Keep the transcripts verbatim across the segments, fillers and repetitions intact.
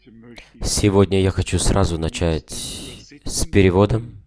Сегодня я хочу сразу начать с переводом,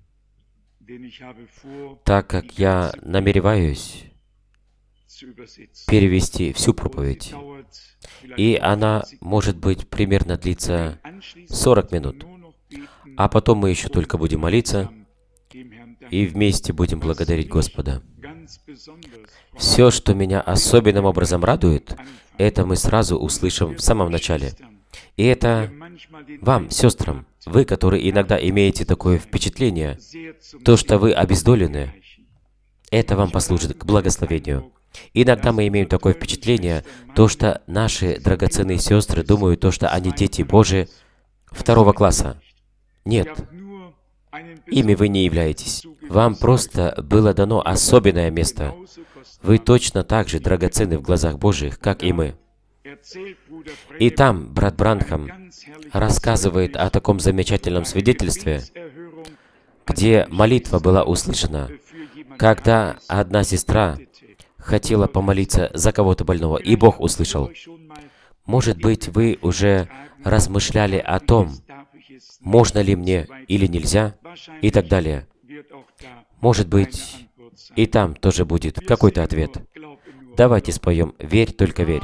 так как я намереваюсь перевести всю проповедь. И она, может быть, примерно длится сорок минут. А потом мы еще только будем молиться и вместе будем благодарить Господа. Все, что меня особенным образом радует, это мы сразу услышим в самом начале. И это вам, сестрам, вы, которые иногда имеете такое впечатление, то, что вы обездолены, это вам послужит к благословению. Иногда мы имеем такое впечатление, то, что наши драгоценные сестры думают, то, что они дети Божии второго класса. Нет, ими вы не являетесь. Вам просто было дано особенное место. Вы точно так же драгоценны в глазах Божьих, как и мы. И там брат Бранхам рассказывает о таком замечательном свидетельстве, где молитва была услышана, когда одна сестра хотела помолиться за кого-то больного, и Бог услышал. Может быть, вы уже размышляли о том, можно ли мне или нельзя, и так далее. Может быть, и там тоже будет какой-то ответ. Давайте споем «Верь, только верь».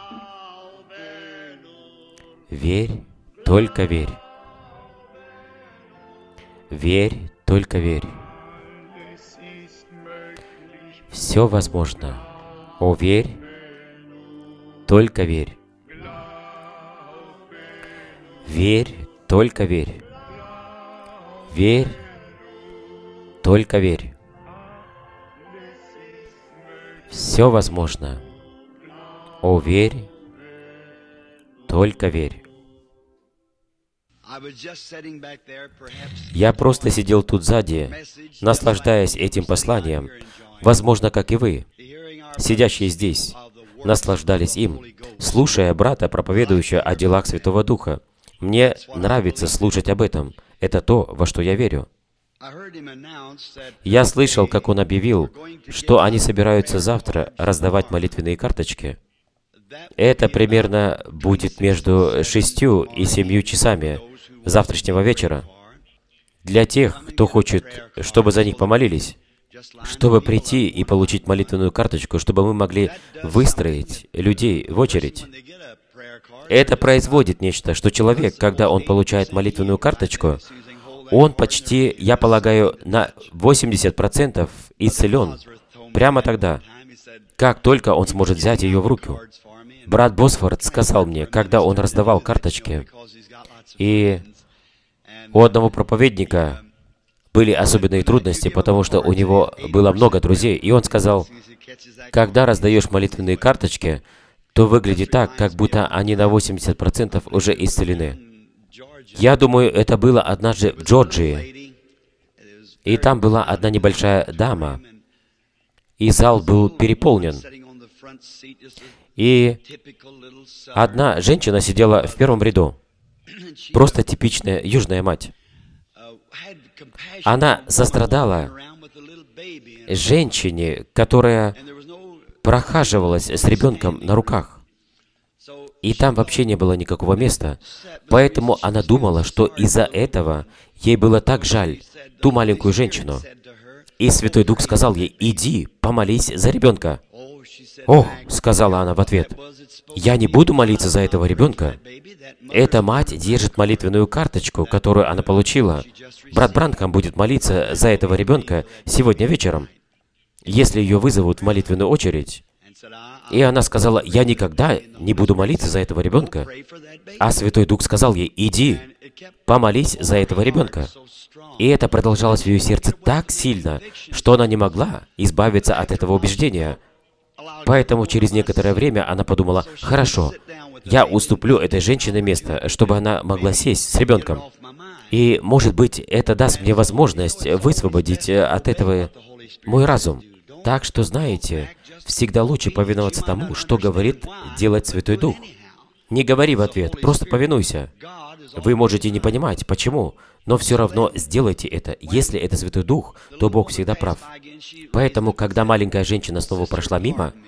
Верь, только верь. Верь, только верь. Все возможно. О, верь, только верь. Верь, только верь. Верь, только верь. Все возможно. О, верь, только верь. Я просто сидел тут сзади, наслаждаясь этим посланием, возможно, как и вы, сидящие здесь, наслаждались им, слушая брата, проповедующего о делах Святого Духа. Мне нравится слушать об этом. Это то, во что я верю. Я слышал, как он объявил, что они собираются завтра раздавать молитвенные карточки. Это примерно будет между шестью и семью часами завтрашнего вечера. Для тех, кто хочет, чтобы за них помолились, чтобы прийти и получить молитвенную карточку, чтобы мы могли выстроить людей в очередь. Это производит нечто, что человек, когда он получает молитвенную карточку, он почти, я полагаю, на восемьдесят процентов исцелен прямо тогда, как только он сможет взять ее в руку. Брат Босфорд сказал мне, когда он раздавал карточки, и у одного проповедника были особенные трудности, потому что у него было много друзей, и он сказал, когда раздаешь молитвенные карточки, то выглядит так, как будто они на восемьдесят процентов уже исцелены. Я думаю, это было однажды в Джорджии, и там была одна небольшая дама, и зал был переполнен. И одна женщина сидела в первом ряду, просто типичная южная мать. Она сострадала женщине, которая прохаживалась с ребенком на руках. И там вообще не было никакого места. Поэтому она думала, что из-за этого ей было так жаль ту маленькую женщину. И Святой Дух сказал ей, «Иди, помолись за ребенка». «О», — сказала она в ответ, «я не буду молиться за этого ребенка. Эта мать держит молитвенную карточку, которую она получила. Брат Бранхам будет молиться за этого ребенка сегодня вечером, если ее вызовут в молитвенную очередь». И она сказала, «Я никогда не буду молиться за этого ребенка». А Святой Дух сказал ей, «Иди, помолись за этого ребенка». И это продолжалось в ее сердце так сильно, что она не могла избавиться от этого убеждения. Поэтому через некоторое время она подумала, «Хорошо, я уступлю этой женщине место, чтобы она могла сесть с ребенком. И, может быть, это даст мне возможность высвободить от этого мой разум». Так что, знаете, всегда лучше повиноваться тому, что говорит делать Святой Дух. Не говори в ответ, просто повинуйся. Вы можете не понимать, почему, но все равно сделайте это. Если это Святой Дух, то Бог всегда прав. Поэтому, когда маленькая женщина снова прошла мимо,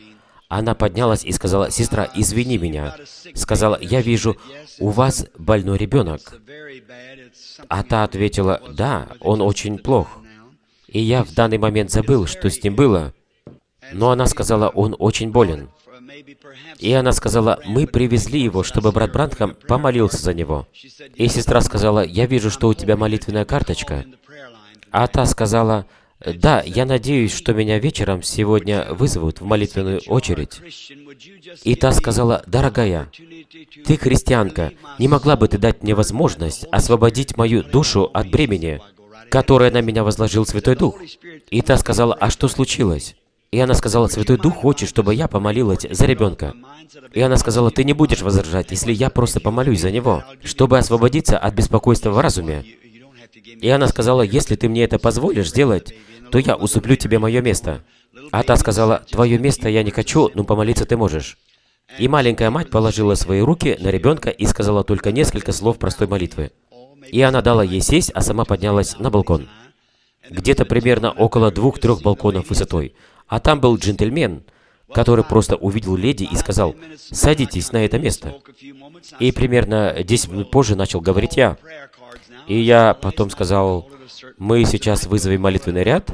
Она поднялась и сказала: «Сестра, извини меня». Сказала: «Я вижу, у вас больной ребенок». А та ответила: «Да, он очень плох». И я в данный момент забыл, что с ним было. Но она сказала: «Он очень болен». И она сказала: «Мы привезли его, чтобы брат Бранхам помолился за него». И сестра сказала: «Я вижу, что у тебя молитвенная карточка». А та сказала: «Да, я надеюсь, что меня вечером сегодня вызовут в молитвенную очередь». И та сказала: «Дорогая, ты христианка, не могла бы ты дать мне возможность освободить мою душу от бремени, которое на меня возложил Святой Дух?» И та сказала: «А что случилось?» И она сказала: «Святой Дух хочет, чтобы я помолилась за ребенка». И она сказала: «Ты не будешь возражать, если я просто помолюсь за него, чтобы освободиться от беспокойства в разуме». И она сказала: «Если ты мне это позволишь сделать, то я уступлю тебе мое место». А та сказала: «Твое место я не хочу, но помолиться ты можешь». И маленькая мать положила свои руки на ребенка и сказала только несколько слов простой молитвы. И она дала ей сесть, а сама поднялась на балкон. Где-то примерно около двух-трех балконов высотой. А там был джентльмен, который просто увидел леди и сказал: «Садитесь на это место». И примерно десять минут позже начал говорить я. И я потом сказал: «Мы сейчас вызовем молитвенный ряд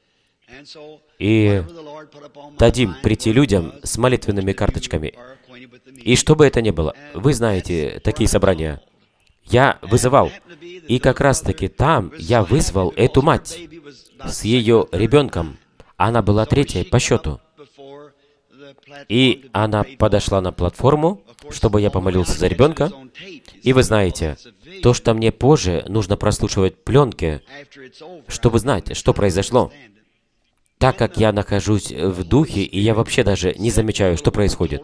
и дадим прийти людям с молитвенными карточками». И что бы это ни было, вы знаете такие собрания. Я вызывал. И как раз-таки там я вызвал эту мать с ее ребенком. Она была третьей по счету. И она подошла на платформу, чтобы я помолился за ребенка. И вы знаете, то, что мне позже нужно прослушивать пленки, чтобы знать, что произошло. Так как я нахожусь в духе, и я вообще даже не замечаю, что происходит.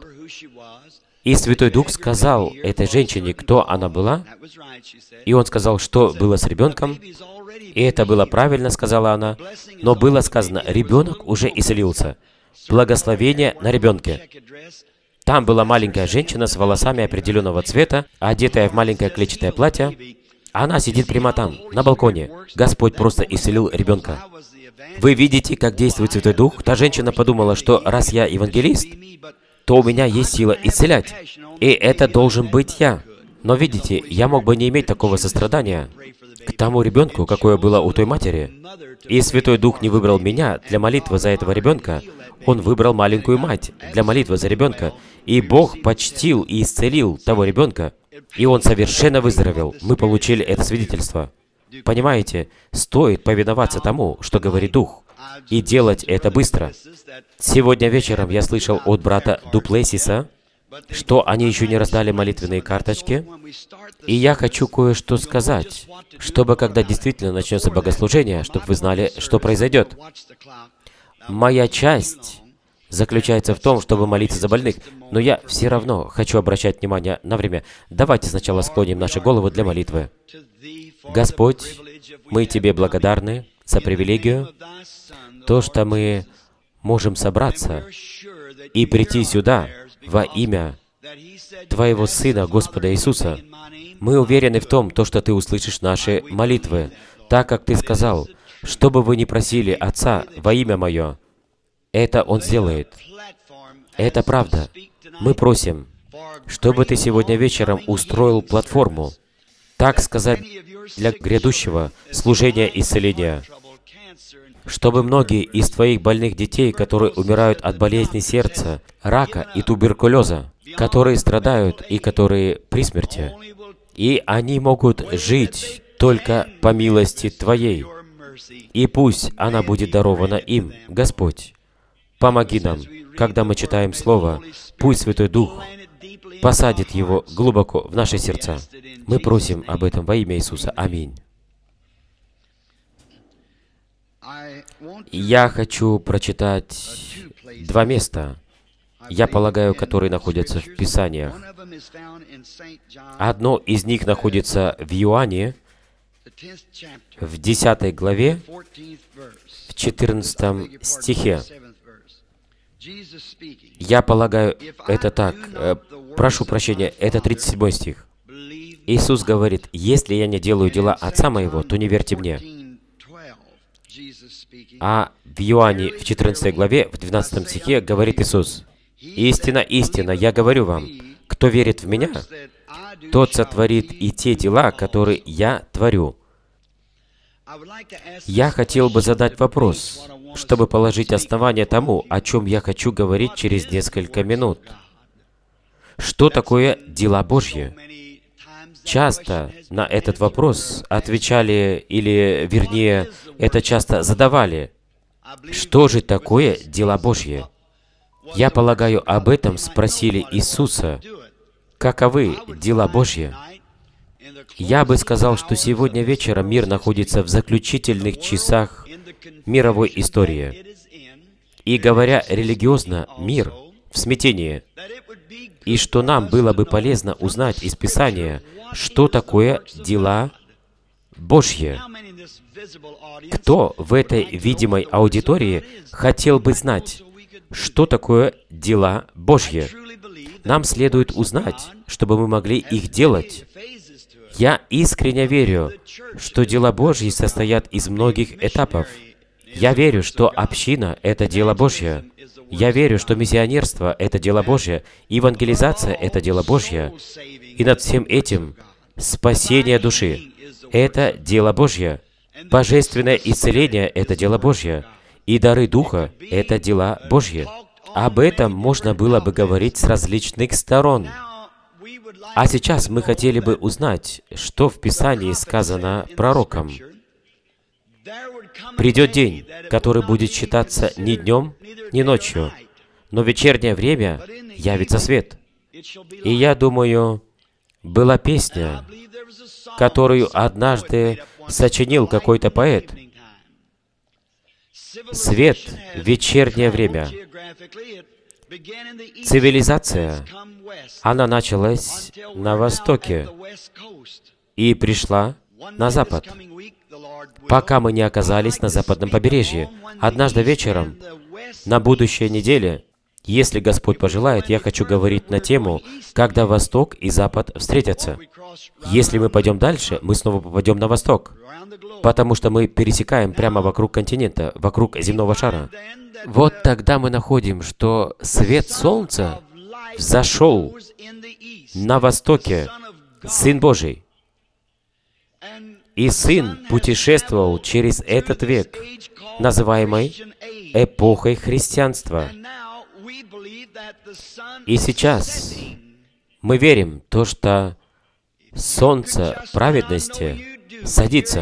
И Святой Дух сказал этой женщине, кто она была, и Он сказал, что было с ребенком, и это было правильно, сказала она, но было сказано: ребенок уже исцелился. Благословение на ребенке. Там была маленькая женщина с волосами определенного цвета, одетая в маленькое клетчатое платье. Она сидит прямо там, на балконе. Господь просто исцелил ребенка. Вы видите, как действует Святой Дух? Та женщина подумала, что раз я евангелист, то у меня есть сила исцелять. И это должен быть я. Но видите, я мог бы не иметь такого сострадания к тому ребенку, какое было у той матери. И Святой Дух не выбрал меня для молитвы за этого ребенка. Он выбрал маленькую мать для молитвы за ребенка. И Бог почтил и исцелил того ребенка. И он совершенно выздоровел. Мы получили это свидетельство. Понимаете, стоит повиноваться тому, что говорит Дух, и делать это быстро. Сегодня вечером я слышал от брата Дуплесиса, что они еще не раздали молитвенные карточки, и я хочу кое-что сказать, чтобы когда действительно начнется богослужение, чтобы вы знали, что произойдет. Моя часть заключается в том, чтобы молиться за больных, но я все равно хочу обращать внимание на время. Давайте сначала склоним наши головы для молитвы. Господь, мы Тебе благодарны за привилегию, то, что мы можем собраться и прийти сюда во имя Твоего Сына, Господа Иисуса. Мы уверены в том, то, что Ты услышишь наши молитвы, так как Ты сказал, что бы вы ни просили Отца во имя Мое, это Он сделает. Это правда. Мы просим, чтобы Ты сегодня вечером устроил платформу, так сказать, для грядущего служения исцеления, чтобы многие из Твоих больных детей, которые умирают от болезни сердца, рака и туберкулеза, которые страдают и которые при смерти, и они могут жить только по милости Твоей, и пусть она будет дарована им. Господь, помоги нам, когда мы читаем Слово, пусть Святой Дух посадит его глубоко в наши сердца. Мы просим об этом во имя Иисуса. Аминь. Я хочу прочитать два места, я полагаю, которые находятся в Писаниях. Одно из них находится в Иоанне, в десятой главе, в четырнадцатом стихе. Я полагаю, это так. Прошу прощения, это тридцать седьмой стих. Иисус говорит: «Если я не делаю дела Отца Моего, то не верьте Мне». А в Иоанне, в четырнадцатой главе, в двенадцатом стихе, говорит Иисус: Истина, истина, я говорю вам, кто верит в Меня, тот сотворит и те дела, которые Я творю. Я хотел бы задать вопрос, чтобы положить основание тому, о чем я хочу говорить через несколько минут. Что такое дела Божьи? Часто на этот вопрос отвечали, или, вернее, это часто задавали. Что же такое дела Божьи? Я полагаю, об этом спросили Иисуса. Каковы дела Божьи? Я бы сказал, что сегодня вечером мир находится в заключительных часах мировой истории. И говоря религиозно, мир в смятении. И что нам было бы полезно узнать из Писания, что такое дела Божьи. Кто в этой видимой аудитории хотел бы знать, что такое дела Божьи? Нам следует узнать, чтобы мы могли их делать. Я искренне верю, что дела Божьи состоят из многих этапов. Я верю, что община — это дело Божье. Я верю, что миссионерство — это дело Божье, евангелизация — это дело Божье. И над всем этим спасение души — это дело Божье. Божественное исцеление — это дело Божье. И дары Духа — это дела Божьи. Об этом можно было бы говорить с различных сторон. А сейчас мы хотели бы узнать, что в Писании сказано пророком. Придет день, который будет считаться ни днем, ни ночью, но в вечернее время явится свет. И я думаю, была песня, которую однажды сочинил какой-то поэт. Свет в вечернее время. Цивилизация, она началась на Востоке и пришла на Запад, пока мы не оказались на западном побережье. Однажды вечером, на будущей неделе, если Господь пожелает, я хочу говорить на тему, когда Восток и Запад встретятся. Если мы пойдем дальше, мы снова попадем на Восток, потому что мы пересекаем прямо вокруг континента, вокруг земного шара. Вот тогда мы находим, что свет Солнца взошел на Востоке, Сын Божий. И Сын путешествовал через этот век, называемый эпохой христианства. И сейчас мы верим в то, что Солнце праведности садится.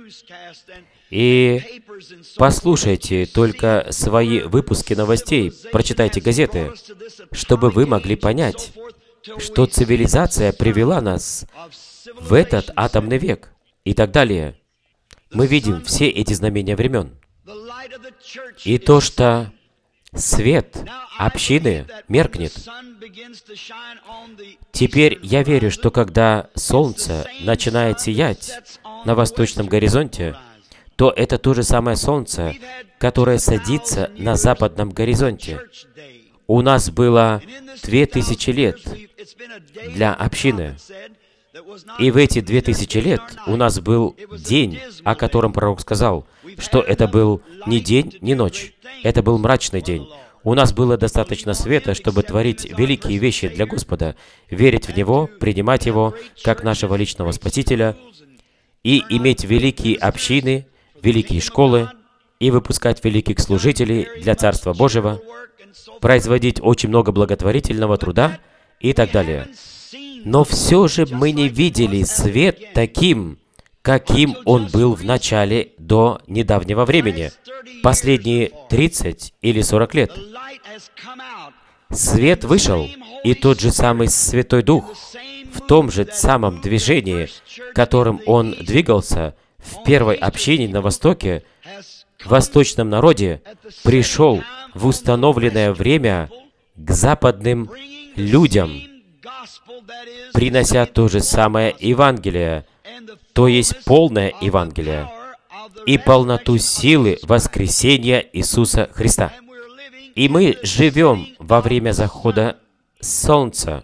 И послушайте только свои выпуски новостей, прочитайте газеты, чтобы вы могли понять, что цивилизация привела нас в этот атомный век и так далее. Мы видим все эти знамения времен. И то, что свет общины меркнет. Теперь я верю, что когда солнце начинает сиять на восточном горизонте, то это то же самое солнце, которое садится на западном горизонте. У нас было две тысячи лет для общины. И в эти две тысячи лет у нас был день, о котором пророк сказал, что это был ни день, ни ночь. Это был мрачный день. У нас было достаточно света, чтобы творить великие вещи для Господа, верить в Него, принимать Его как нашего личного Спасителя, и иметь великие общины, великие школы, и выпускать великих служителей для Царства Божьего, производить очень много благотворительного труда и так далее. Но все же мы не видели свет таким, каким он был в начале до недавнего времени, последние тридцать или сорок лет. Свет вышел, и тот же самый Святой Дух в том же самом движении, которым он двигался в первой общине на Востоке, в восточном народе, пришел в установленное время к западным людям, принося то же самое Евангелие, то есть полное Евангелие и полноту силы воскресения Иисуса Христа. И мы живем во время захода солнца.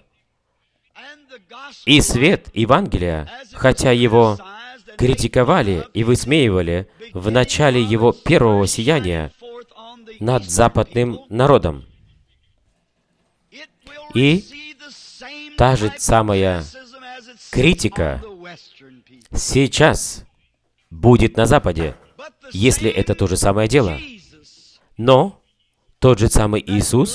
И свет Евангелия, хотя его критиковали и высмеивали в начале его первого сияния над западным народом. И та же самая критика сейчас будет на Западе, если это то же самое дело. Но тот же самый Иисус,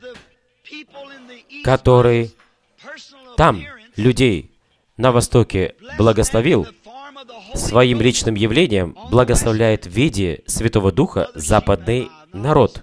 который там людей на Востоке благословил, своим личным явлением благословляет в виде Святого Духа западный народ.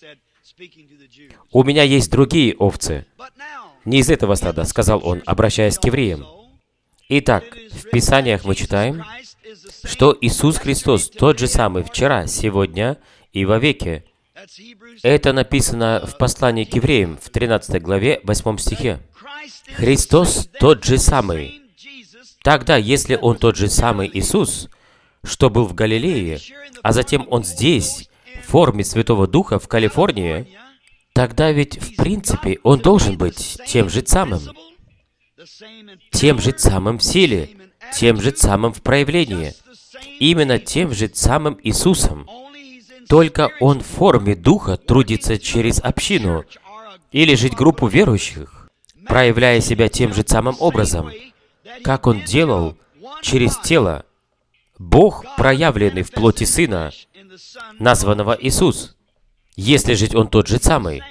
«У меня есть другие овцы, не из этого стада», — сказал он, обращаясь к евреям. Итак, в Писаниях мы читаем, что Иисус Христос тот же самый вчера, сегодня и вовеки. Это написано в послании к евреям в тринадцатой главе, восьмом стихе. Христос тот же самый. Тогда, если Он тот же самый Иисус, что был в Галилее, а затем Он здесь, в форме Святого Духа в Калифорнии, тогда ведь, в принципе, Он должен быть тем же самым. Тем же самым в силе, тем же самым в проявлении. Именно тем же самым Иисусом. Только Он в форме Духа трудится через общину или жить группу верующих, проявляя себя тем же самым образом, как Он делал через тело. Бог, проявленный в плоти Сына, названного Иисус, если жить Он тот же самый.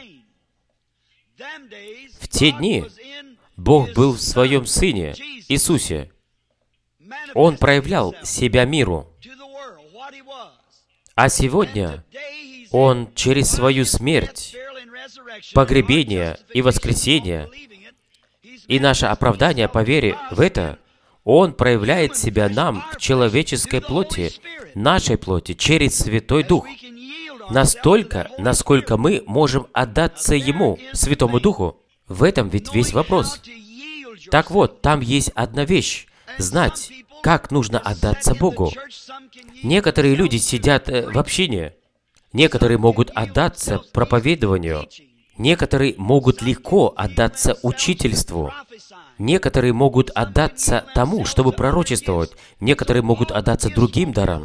В те дни Бог был в Своем Сыне, Иисусе. Он проявлял себя миру. А сегодня Он через свою смерть, погребение и воскресение, и наше оправдание по вере в это, Он проявляет себя нам в человеческой плоти, нашей плоти, через Святой Дух. Настолько, насколько мы можем отдаться Ему, Святому Духу. В этом ведь весь вопрос. Так вот, там есть одна вещь — знать, как нужно отдаться Богу. Некоторые люди сидят э, в общине, некоторые могут отдаться проповедованию, некоторые могут легко отдаться учительству, некоторые могут отдаться тому, чтобы пророчествовать, некоторые могут отдаться другим дарам.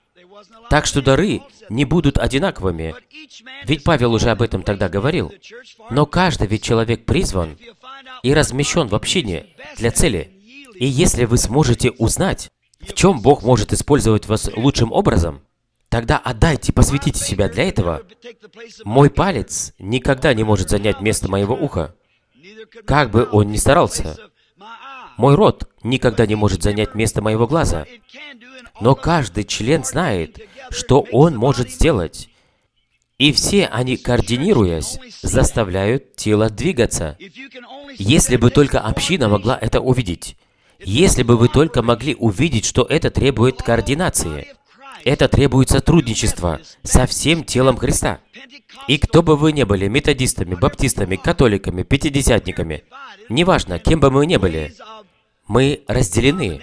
Так что дары не будут одинаковыми. Ведь Павел уже об этом тогда говорил. Но каждый ведь человек призван и размещен в общине для цели. И если вы сможете узнать, в чем Бог может использовать вас лучшим образом, тогда отдайте, посвятите себя для этого. Мой палец никогда не может занять место моего уха, как бы он ни старался. Мой рот никогда не может занять место моего глаза. Но каждый член знает, что он может сделать. И все они, координируясь, заставляют тело двигаться. Если бы только община могла это увидеть, если бы вы только могли увидеть, что это требует координации, это требует сотрудничества со всем телом Христа. И кто бы вы ни были, методистами, баптистами, католиками, пятидесятниками, неважно, кем бы мы ни были, мы разделены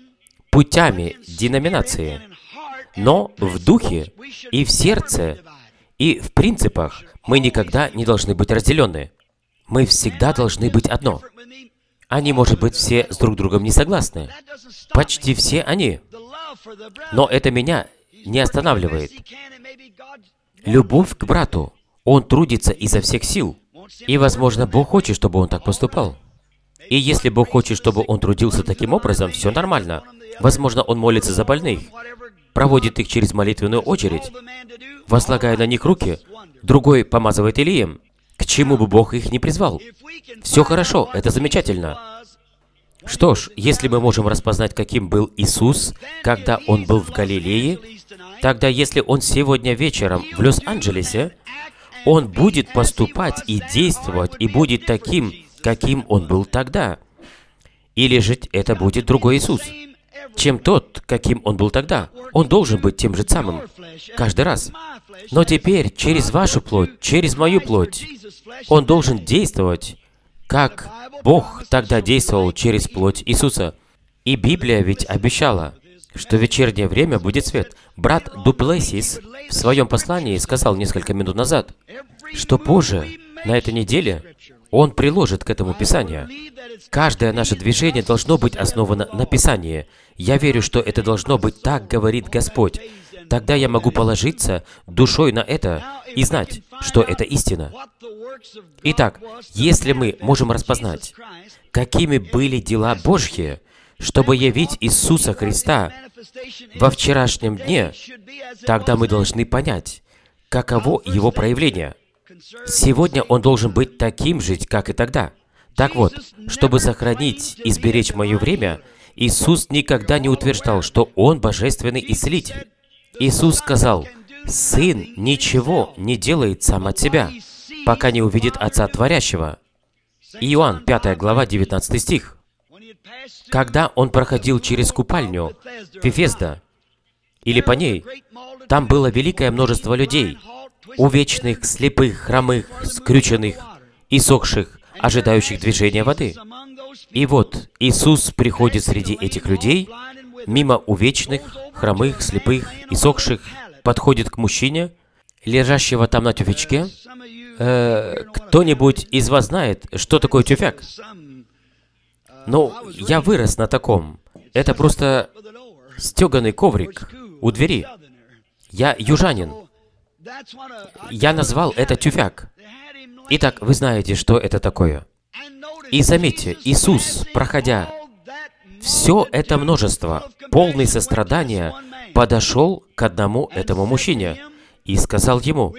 путями деноминации, но в духе и в сердце, и в принципах мы никогда не должны быть разделены. Мы всегда должны быть одно. Они, может быть, все с друг другом не согласны. Почти все они. Но это меня не останавливает. Любовь к брату. Он трудится изо всех сил. И, возможно, Бог хочет, чтобы он так поступал. И если Бог хочет, чтобы он трудился таким образом, все нормально. Возможно, он молится за больных, проводит их через молитвенную очередь, возлагая на них руки, другой помазывает Илием. К чему бы Бог их не призвал? Все хорошо, это замечательно. Что ж, если мы можем распознать, каким был Иисус, когда Он был в Галилее, тогда если Он сегодня вечером в Лос-Анджелесе, Он будет поступать и действовать, и будет таким, каким Он был тогда. Или же это будет другой Иисус, чем тот, каким Он был тогда. Он должен быть тем же самым каждый раз. Но теперь через вашу плоть, через мою плоть, Он должен действовать, как Бог тогда действовал через плоть Иисуса. И Библия ведь обещала, что в вечернее время будет свет. Брат Дуплесис в своем послании сказал несколько минут назад, что позже, на этой неделе, он приложит к этому Писание. Каждое наше движение должно быть основано на Писании. Я верю, что это должно быть так, говорит Господь. тогда я могу положиться душой на это и знать, что это истина. Итак, если мы можем распознать, какими были дела Божьи, чтобы явить Иисуса Христа во вчерашнем дне, тогда мы должны понять, каково Его проявление. Сегодня Он должен быть таким же, как и тогда. Так вот, чтобы сохранить и сберечь мое время, Иисус никогда не утверждал, что Он божественный исцелитель. Иисус сказал, «Сын ничего не делает сам от себя, пока не увидит Отца Творящего». Иоанн, пятая глава, девятнадцатый стих. Когда Он проходил через купальню Вифезда, или по ней, там было великое множество людей, увечных, слепых, хромых, скрюченных, иссохших, ожидающих движения воды. И вот Иисус приходит среди этих людей, мимо увечных, хромых, слепых, иссохших, подходит к мужчине, лежащего там на тюфячке. Э, кто-нибудь из вас знает, что такое тюфяк? Ну, я вырос на таком. Это просто стеганый коврик у двери. Я южанин. Я назвал это тюфяк. Итак, вы знаете, что это такое. И заметьте, Иисус, проходя все это множество, полный сострадания, подошел к одному этому мужчине и сказал ему,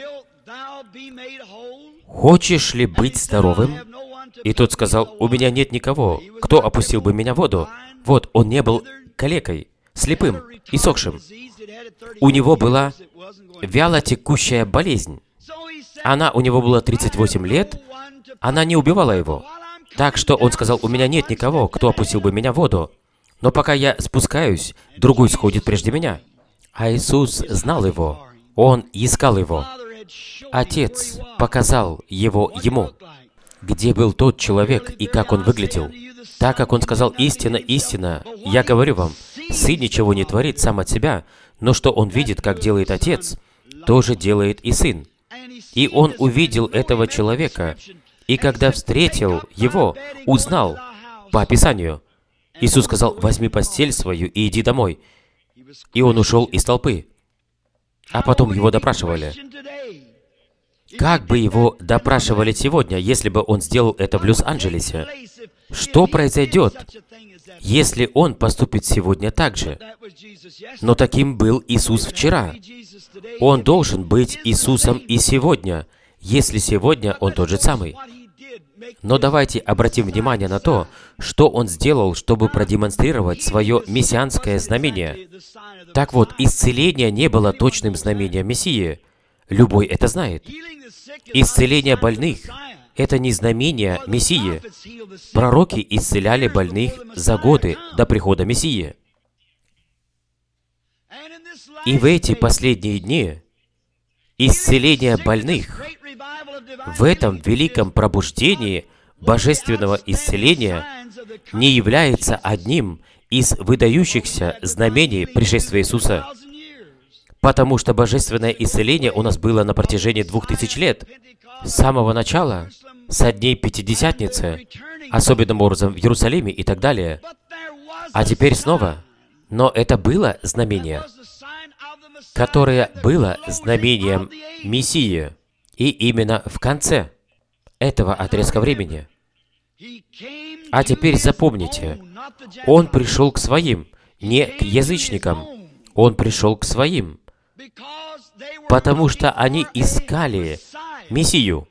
«Хочешь ли быть здоровым?» И тот сказал, «У меня нет никого, кто опустил бы меня в воду». Вот, он не был калекой, слепым, иссохшим. У него была вяло текущая болезнь. Она у него была тридцать восемь лет, она не убивала его. Так что он сказал, «У меня нет никого, кто опустил бы меня в воду. Но пока я спускаюсь, другой сходит прежде меня». А Иисус знал его. Он искал его. Отец показал его ему. Где был тот человек и как он выглядел? Так как он сказал, «Истина, истина, я говорю вам, Сын ничего не творит сам от себя, но что он видит, как делает Отец, тоже делает и Сын». И он увидел этого человека, и когда встретил его, узнал по описанию. Иисус сказал, «Возьми постель свою и иди домой». И он ушел из толпы. А потом его допрашивали. Как бы его допрашивали сегодня, если бы он сделал это в Лос-Анджелесе? Что произойдет, если он поступит сегодня так же? Но таким был Иисус вчера. Он должен быть Иисусом и сегодня, если сегодня он тот же самый. Но давайте обратим внимание на то, что он сделал, чтобы продемонстрировать свое мессианское знамение. Так вот, исцеление не было точным знамением Мессии. Любой это знает. Исцеление больных — это не знамение Мессии. Пророки исцеляли больных за годы до прихода Мессии. И в эти последние дни исцеление больных, в этом великом пробуждении божественного исцеления, не является одним из выдающихся знамений пришествия Иисуса. Потому что божественное исцеление у нас было на протяжении двух тысяч лет. С самого начала, со дней Пятидесятницы, особенным образом в Иерусалиме и так далее. А теперь снова. Но это было знамение, которое было знамением Мессии. И именно в конце этого отрезка времени. А теперь запомните, Он пришел к своим, не к язычникам. Он пришел к своим, потому что они искали Мессию.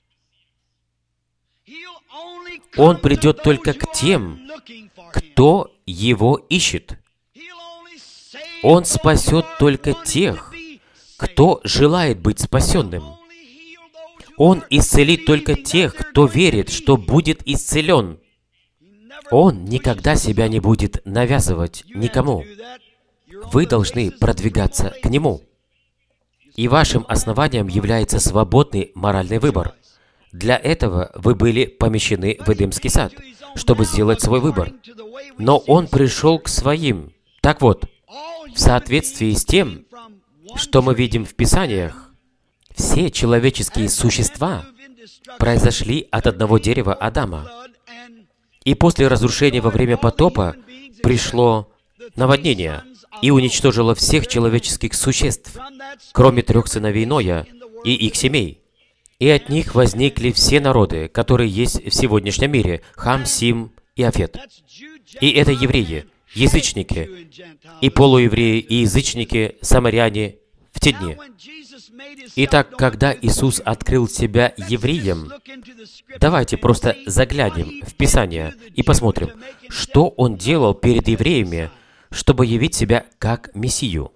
Он придет только к тем, кто Его ищет. Он спасет только тех, кто желает быть спасенным. Он исцелит только тех, кто верит, что будет исцелен. Он никогда себя не будет навязывать никому. Вы должны продвигаться к Нему. И вашим основанием является свободный моральный выбор. Для этого вы были помещены в Эдемский сад, чтобы сделать свой выбор. Но Он пришел к своим. Так вот, в соответствии с тем, что мы видим в Писаниях, все человеческие существа произошли от одного дерева Адама. И после разрушения во время потопа пришло наводнение. и уничтожила всех человеческих существ, кроме трех сыновей Ноя и их семей. И от них возникли все народы, которые есть в сегодняшнем мире, Хам, Сим и Афет. И это евреи, язычники, и полуевреи, и язычники, самаряне в те дни. Итак, когда Иисус открыл себя евреям, давайте просто заглянем в Писание и посмотрим, что Он делал перед евреями, чтобы явить себя как Мессию.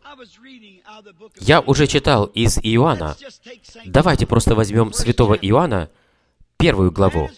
Я уже читал из Иоанна. Давайте просто возьмем святого Иоанна, первую главу.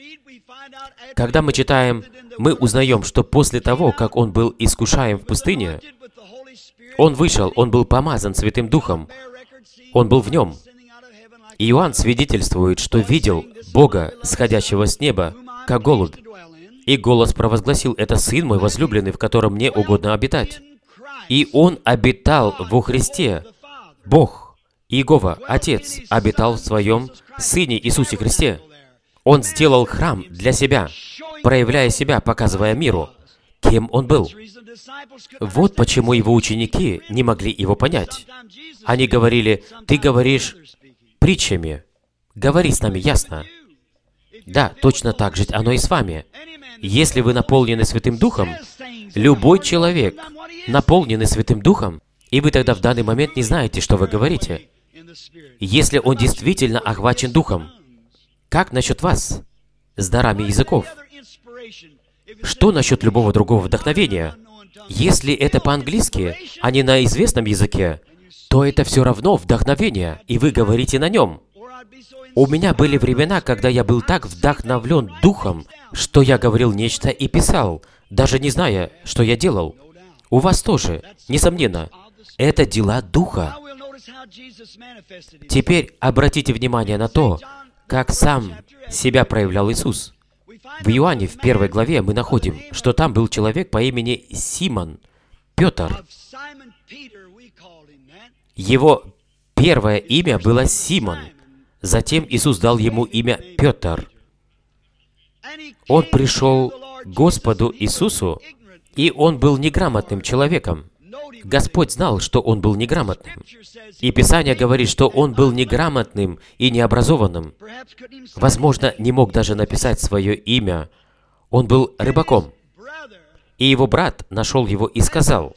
Когда мы читаем, мы узнаем, что после того, как Он был искушаем в пустыне, Он вышел, Он был помазан Святым Духом, Он был в Нем. Иоанн свидетельствует, что видел Бога, сходящего с неба, как голубь. И голос провозгласил: «Это Сын мой возлюбленный, в котором мне угодно обитать». И Он обитал во Христе. Бог, Иегова, Отец, обитал в Своем Сыне Иисусе Христе. Он сделал храм для себя, проявляя себя, показывая миру, кем Он был. Вот почему Его ученики не могли Его понять. Они говорили: «Ты говоришь притчами, говори с нами ясно». Да, точно так же оно и с вами. Если вы наполнены Святым Духом, любой человек, наполненный Святым Духом, и вы тогда в данный момент не знаете, что вы говорите. Если он действительно охвачен Духом, как насчет вас с дарами языков? Что насчет любого другого вдохновения? Если это по-английски, а не на известном языке, то это все равно вдохновение, и вы говорите на нем. У меня были времена, когда я был так вдохновлен Духом, что я говорил нечто и писал, даже не зная, что я делал. У вас тоже, несомненно, это дела Духа. Теперь обратите внимание на то, как сам себя проявлял Иисус. В Иоанне, в первой главе, мы находим, что там был человек по имени Симон, Петр. Его первое имя было Симон. Затем Иисус дал ему имя Петр. Он пришел к Господу Иисусу, и он был неграмотным человеком. Господь знал, что он был неграмотным. И Писание говорит, что он был неграмотным и необразованным. Возможно, не мог даже написать свое имя. Он был рыбаком. И его брат нашел его и сказал: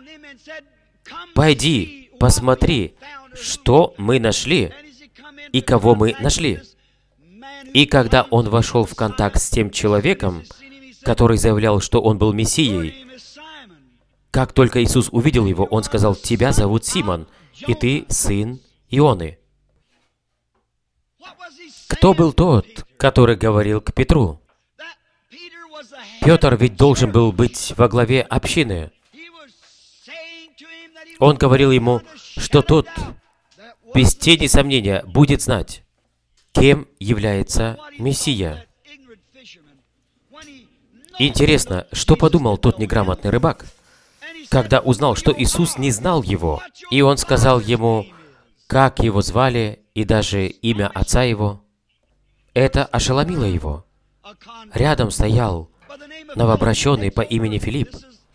«Пойди, посмотри, что мы нашли и кого мы нашли». И когда он вошел в контакт с тем человеком, который заявлял, что он был Мессией, как только Иисус увидел его, Он сказал: «Тебя зовут Симон, и ты сын Ионы». Кто был тот, который говорил к Петру? Петр ведь должен был быть во главе общины. Он говорил ему, что тот, без тени сомнения, будет знать, кем является Мессия. Интересно, что подумал тот неграмотный рыбак, когда узнал, что Иисус не знал его, и Он сказал ему, как его звали, и даже имя отца его. Это ошеломило его. Рядом стоял новообращенный по имени Филипп.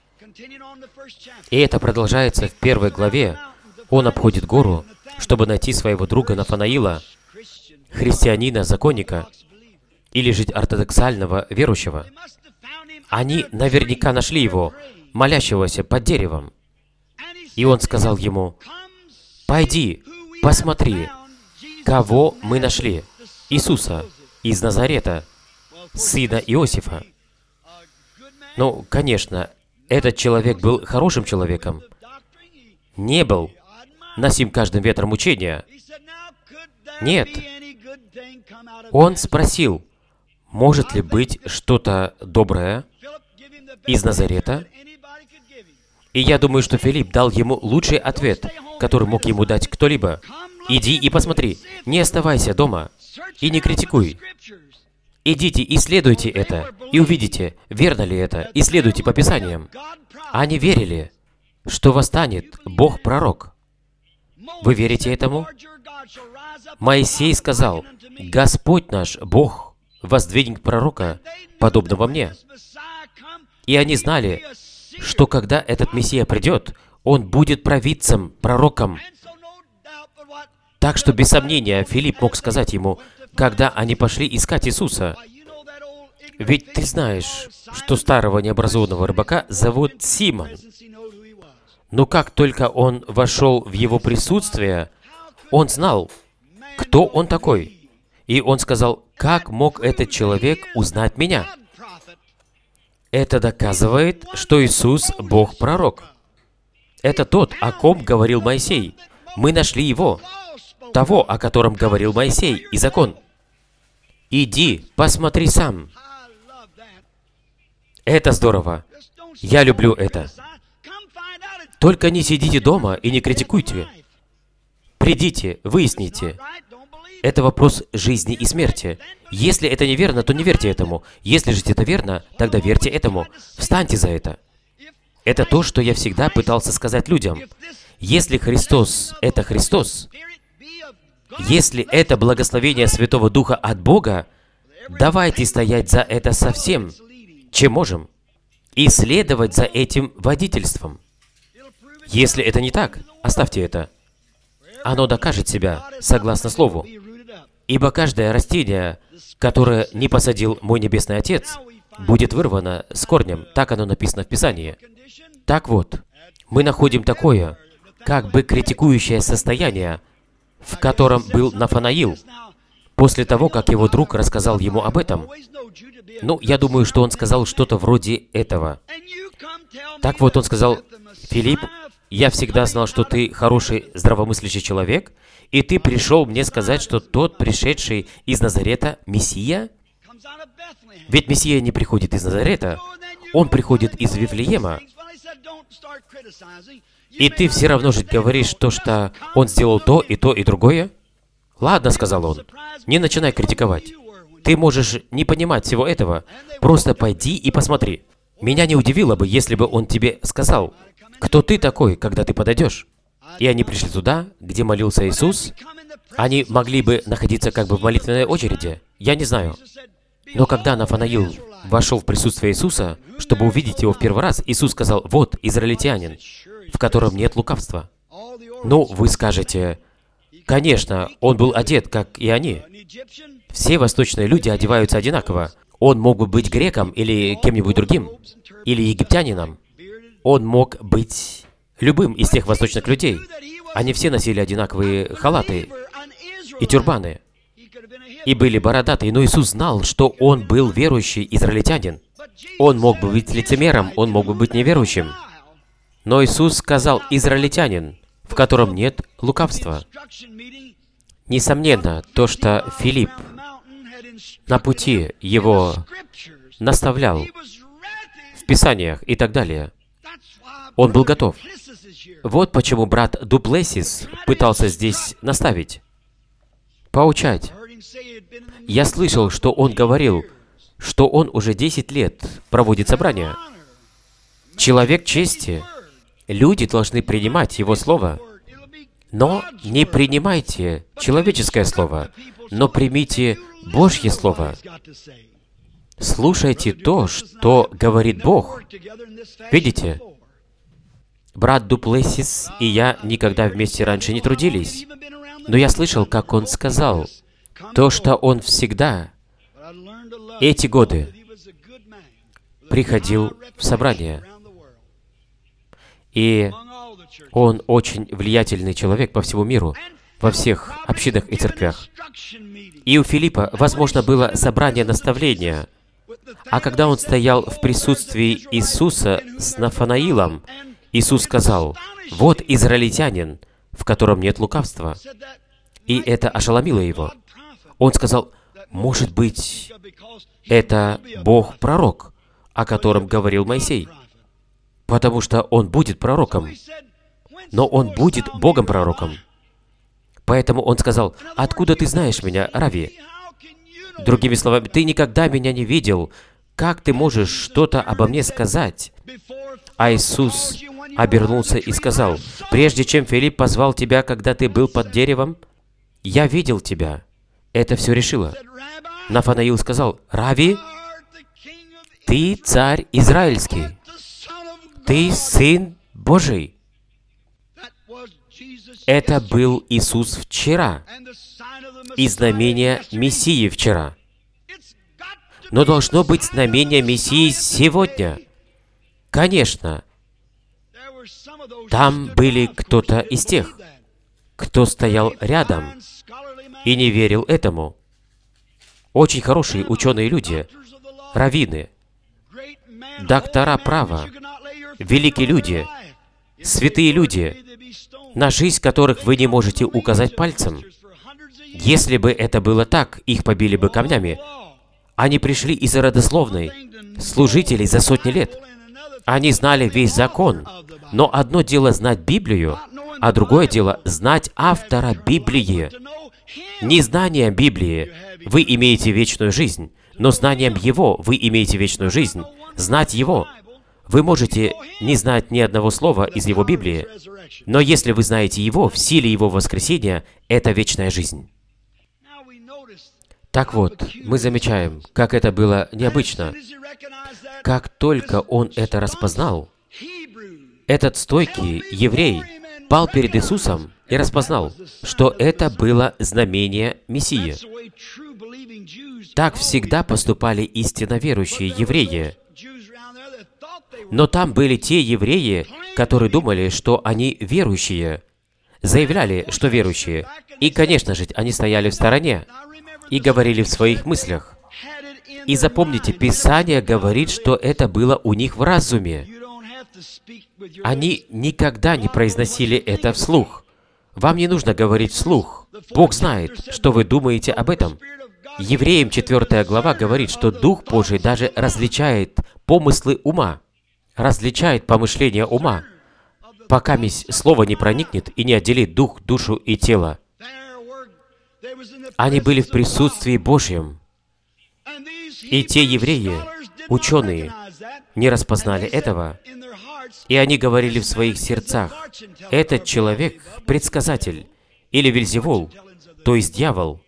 И это продолжается в первой главе. Он обходит гору, чтобы найти своего друга Нафанаила, христианина-законника, или же ортодоксального верующего. Они наверняка нашли его, молящегося под деревом. И он сказал ему: «Пойди, посмотри, кого мы нашли. Иисуса из Назарета, сына Иосифа». Ну, конечно, этот человек был хорошим человеком. Не был носим каждым ветром учения. Нет. Он спросил, может ли быть что-то доброе из Назарета? И я думаю, что Филипп дал ему лучший ответ, который мог ему дать кто-либо. «Иди и посмотри, не оставайся дома и не критикуй. Идите, исследуйте это, и увидите, верно ли это, исследуйте по Писаниям». Они верили, что восстанет Бог-пророк. Вы верите этому? Моисей сказал: «Господь наш, Бог, воздвигнет пророка, подобного мне». И они знали, что когда этот Мессия придет, он будет провидцем, пророком. Так что, без сомнения, Филипп мог сказать ему, когда они пошли искать Иисуса, «Ведь ты знаешь, что старого необразованного рыбака зовут Симон». Но как только он вошел в его присутствие, он знал, кто он такой. И он сказал, «Как мог этот человек узнать меня?» Это доказывает, что Иисус — Бог-пророк. Это тот, о ком говорил Моисей. Мы нашли его, того, о котором говорил Моисей и закон. Иди, посмотри сам. Это здорово. Я люблю это. Только не сидите дома и не критикуйте. Придите, выясните. Это вопрос жизни и смерти. Если это неверно, то не верьте этому. Если же это верно, тогда верьте этому. Встаньте за это. Это то, что я всегда пытался сказать людям. Если Христос — это Христос, если это благословение Святого Духа от Бога, давайте стоять за это со всем, чем можем, и следовать за этим водительством. Если это не так, оставьте это. Оно докажет себя, согласно Слову. Ибо каждое растение, которое не посадил мой Небесный Отец, будет вырвано с корнем. Так оно написано в Писании. Так вот, мы находим такое, как бы критикующее состояние, в котором был Нафанаил, после того, как его друг рассказал ему об этом. Ну, я думаю, что он сказал что-то вроде этого. Так вот, он сказал, «Филипп, я всегда знал, что ты хороший, здравомыслящий человек, и ты пришел мне сказать, что тот, пришедший из Назарета, Мессия?» Ведь Мессия не приходит из Назарета, он приходит из Вифлеема. И ты все равно же говоришь то, что он сделал то, и то, и другое? «Ладно», — сказал он, — «не начинай критиковать. Ты можешь не понимать всего этого. Просто пойди и посмотри. Меня не удивило бы, если бы он тебе сказал, кто ты такой, когда ты подойдешь». И они пришли туда, где молился Иисус. Они могли бы находиться как бы в молитвенной очереди. Я не знаю. Но когда Нафанаил вошел в присутствие Иисуса, чтобы увидеть его в первый раз, Иисус сказал, «Вот, израильтянин, в котором нет лукавства». Ну, вы скажете, конечно, он был одет, как и они. Все восточные люди одеваются одинаково. Он мог бы быть греком или кем-нибудь другим, или египтянином. Он мог быть любым из тех восточных людей. Они все носили одинаковые халаты и тюрбаны, и были бородатые. Но Иисус знал, что он был верующий израильтянин. Он мог бы быть лицемером, он мог бы быть неверующим. Но Иисус сказал, израильтянин, в котором нет лукавства. Несомненно, то, что Филипп на пути его наставлял в Писаниях и так далее, он был готов. Вот почему брат Дуплесис пытался здесь наставить, поучать. Я слышал, что он говорил, что он уже десять лет проводит собрания. Человек чести. Люди должны принимать его слово. Но не принимайте человеческое слово, но примите Божье слово. Слушайте то, что говорит Бог. Видите? Брат Дуплесис и я никогда вместе раньше не трудились. Но я слышал, как он сказал, то, что он всегда, эти годы, приходил в собрание. И он очень влиятельный человек по всему миру, во всех общинах и церквях. И у Филиппа, возможно, было собрание наставления. А когда он стоял в присутствии Иисуса с Нафанаилом, Иисус сказал, «Вот израильтянин, в котором нет лукавства». И это ошеломило его. Он сказал, «Может быть, это Бог-пророк, о котором говорил Моисей, потому что он будет пророком, но он будет Богом-пророком». Поэтому он сказал, «Откуда ты знаешь меня, Рави?» Другими словами, «Ты никогда меня не видел. Как ты можешь что-то обо мне сказать?» А Иисус обернулся и сказал, «Прежде чем Филипп позвал тебя, когда ты был под деревом, я видел тебя». Это все решило. Нафанаил сказал, «Рави, ты царь израильский, «Ты Сын Божий». Это был Иисус вчера и знамение Мессии вчера. Но должно быть знамение Мессии сегодня. Конечно, там были кто-то из тех, кто стоял рядом и не верил этому. Очень хорошие ученые люди, раввины, доктора права, великие люди, святые люди, на жизнь которых вы не можете указать пальцем. Если бы это было так, их побили бы камнями. Они пришли из родословной, служителей за сотни лет. Они знали весь закон. Но одно дело знать Библию, а другое дело знать автора Библии. Не знанием Библии вы имеете вечную жизнь, но знанием Его вы имеете вечную жизнь. Знать Его. Вы можете не знать ни одного слова из Его Библии, но если вы знаете Его в силе Его воскресения, это вечная жизнь. Так вот, мы замечаем, как это было необычно. Как только он это распознал, этот стойкий еврей пал перед Иисусом и распознал, что это было знамение Мессии. Так всегда поступали истинно верующие евреи. Но там были те евреи, которые думали, что они верующие, заявляли, что верующие. И, конечно же, они стояли в стороне и говорили в своих мыслях. И запомните, Писание говорит, что это было у них в разуме. Они никогда не произносили это вслух. Вам не нужно говорить вслух. Бог знает, что вы думаете об этом. Евреям четвёртая глава говорит, что Дух Божий даже различает помыслы ума, различает помышления ума, пока Слово не проникнет и не отделит дух, душу и тело. Они были в присутствии Божьем. И те евреи, ученые, не распознали этого, и они говорили в своих сердцах: «Этот человек — предсказатель, или Вельзевул, то есть дьявол.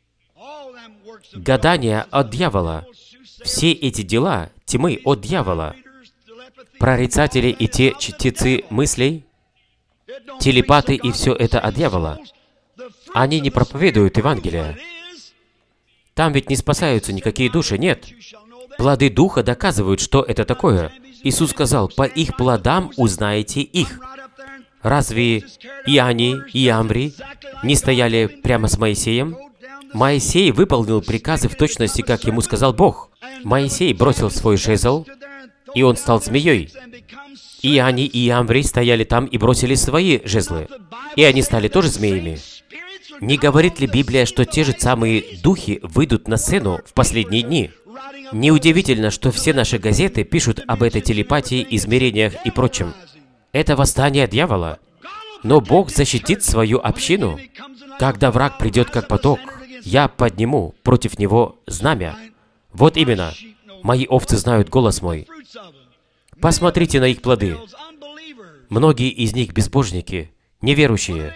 Гадание от дьявола. Все эти дела тьмы от дьявола. Прорицатели и те чтецы мыслей, телепаты и все это от дьявола. Они не проповедуют Евангелие. Там ведь не спасаются никакие души, нет. Плоды Духа доказывают, что это такое. Иисус сказал: «По их плодам узнаете их». Разве Иоанни и Амврий не стояли прямо с Моисеем? Моисей выполнил приказы в точности, как ему сказал Бог. Моисей бросил свой жезл, и он стал змеей. Иоанни и Амврий стояли там и бросили свои жезлы, и они стали тоже змеями. Не говорит ли Библия, что те же самые духи выйдут на сцену в последние дни? Неудивительно, что все наши газеты пишут об этой телепатии, измерениях и прочем. Это восстание дьявола. Но Бог защитит свою общину. Когда враг придет как поток, я подниму против него знамя. Вот именно. Мои овцы знают голос мой. Посмотрите на их плоды. Многие из них безбожники, неверующие.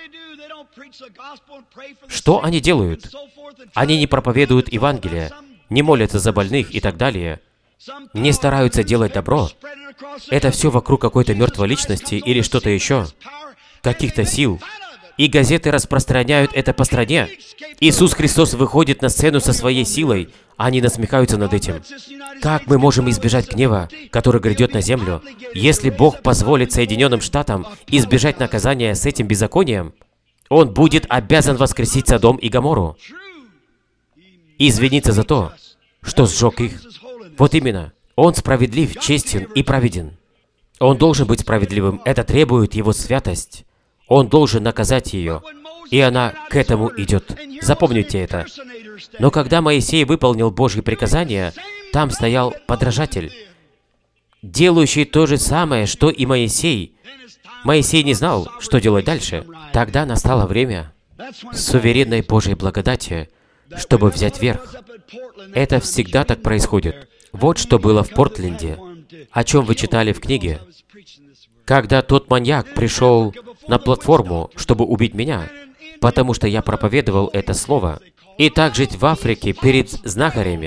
Что они делают? Они не проповедуют Евангелие, не молятся за больных и так далее, не стараются делать добро. Это все вокруг какой-то мертвой личности или что-то еще, каких-то сил. И газеты распространяют это по стране. Иисус Христос выходит на сцену со своей силой, а они насмехаются над этим. Как мы можем избежать гнева, который грядет на землю, если Бог позволит Соединенным Штатам избежать наказания с этим беззаконием? Он будет обязан воскресить Содом и Гоморру и извиниться за то, что сжег их. Вот именно. Он справедлив, честен и праведен. Он должен быть справедливым. Это требует Его святость. Он должен наказать ее. И она к этому идет. Запомните это. Но когда Моисей выполнил Божьи приказания, там стоял подражатель, делающий то же самое, что и Моисей. Моисей не знал, что делать дальше. Тогда настало время суверенной Божьей благодати, чтобы взять верх. Это всегда так происходит. Вот что было в Портленде, о чем вы читали в книге. Когда тот маньяк пришел на платформу, чтобы убить меня, потому что я проповедовал это слово. И так жить в Африке перед знахарями.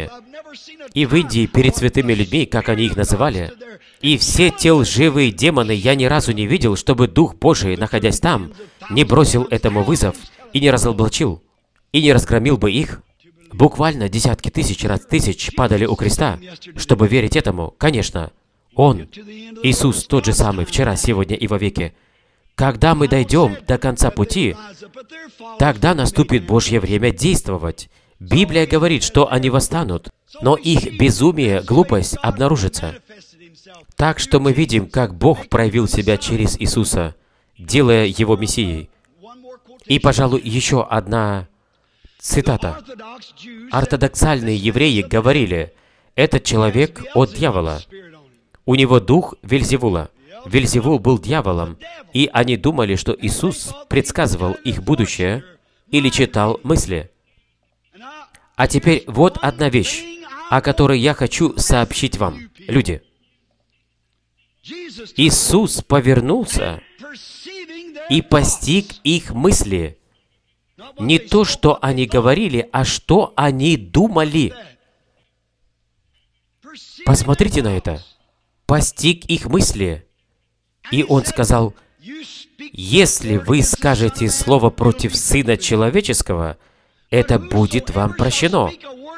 И в Индии перед святыми людьми, как они их называли, и все те лживые демоны, я ни разу не видел, чтобы Дух Божий, находясь там, не бросил этому вызов и не разоблачил, и не разгромил бы их. Буквально десятки тысяч раз тысяч падали у креста, чтобы верить этому. Конечно, Он, Иисус, тот же самый, вчера, сегодня и вовеки. Когда мы дойдем до конца пути, тогда наступит Божье время действовать. Библия говорит, что они восстанут, но их безумие, глупость обнаружится. Так что мы видим, как Бог проявил себя через Иисуса, делая Его Мессией. И, пожалуй, еще одна цитата. Ортодоксальные евреи говорили, «Этот человек от дьявола. У него дух Вельзевула». Вельзевул был дьяволом, и они думали, что Иисус предсказывал их будущее или читал мысли. А теперь вот одна вещь, о которой я хочу сообщить вам, люди. Иисус повернулся и постиг их мысли. Не то, что они говорили, а что они думали. Посмотрите на это. Постиг их мысли. И Он сказал, «Если вы скажете слово против Сына Человеческого, это будет вам прощено.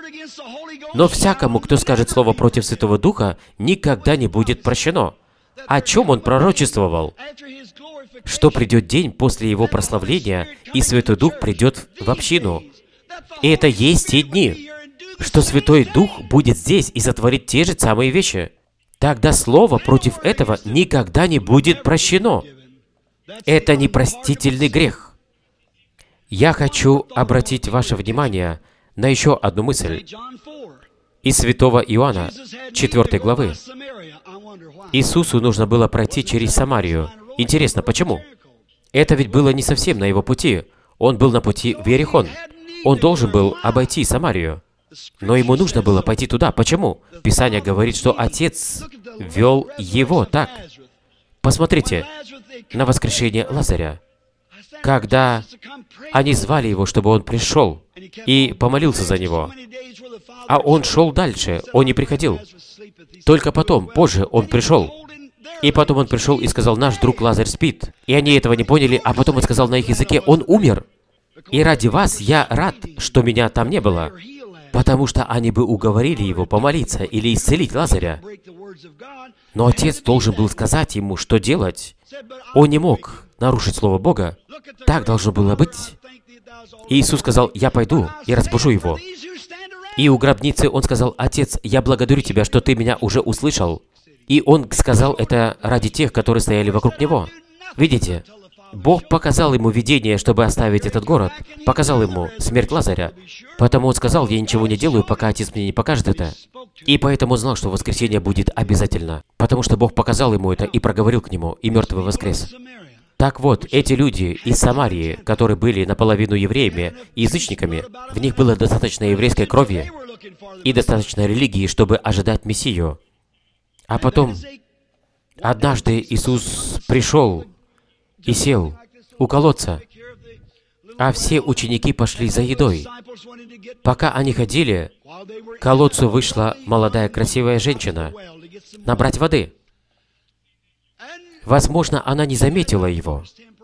Но всякому, кто скажет слово против Святого Духа, никогда не будет прощено». О чем Он пророчествовал? Что придет день после Его прославления, и Святой Дух придет в общину. И это есть те дни, что Святой Дух будет здесь и сотворит те же самые вещи. Тогда слово против этого никогда не будет прощено. Это непростительный грех. Я хочу обратить ваше внимание на еще одну мысль из Святого Иоанна, четвёртой главы. Иисусу нужно было пройти через Самарию. Интересно, почему? Это ведь было не совсем на Его пути. Он был на пути в Иерихон. Он должен был обойти Самарию. Но Ему нужно было пойти туда. Почему? Писание говорит, что Отец вел Его так. Посмотрите на воскрешение Лазаря. Когда они звали Его, чтобы Он пришел и помолился за него, а Он шел дальше, Он не приходил. Только потом, позже, Он пришел. И потом Он пришел и сказал, «Наш друг Лазарь спит». И они этого не поняли, а потом Он сказал на их языке, «Он умер». И ради вас я рад, что меня там не было, потому что они бы уговорили Его помолиться или исцелить Лазаря. Но Отец должен был сказать ему, что делать. Он не мог нарушить Слово Бога. Так должно было быть. И Иисус сказал, «Я пойду и разбужу его». И у гробницы Он сказал, «Отец, я благодарю Тебя, что Ты меня уже услышал». И Он сказал это ради тех, которые стояли вокруг Него. Видите? Бог показал ему видение, чтобы оставить этот город. Показал ему смерть Лазаря. Поэтому Он сказал, «Я ничего не делаю, пока Отец мне не покажет это». И поэтому Он знал, что воскресение будет обязательно. Потому что Бог показал ему это и проговорил к нему, и мертвый воскрес. Так вот, эти люди из Самарии, которые были наполовину евреями и язычниками, в них было достаточно еврейской крови и достаточно религии, чтобы ожидать Мессию. А потом, однажды Иисус пришел и сел у колодца, а все ученики пошли за едой. Пока они ходили, к колодцу вышла молодая красивая женщина набрать воды. Возможно, она не заметила его.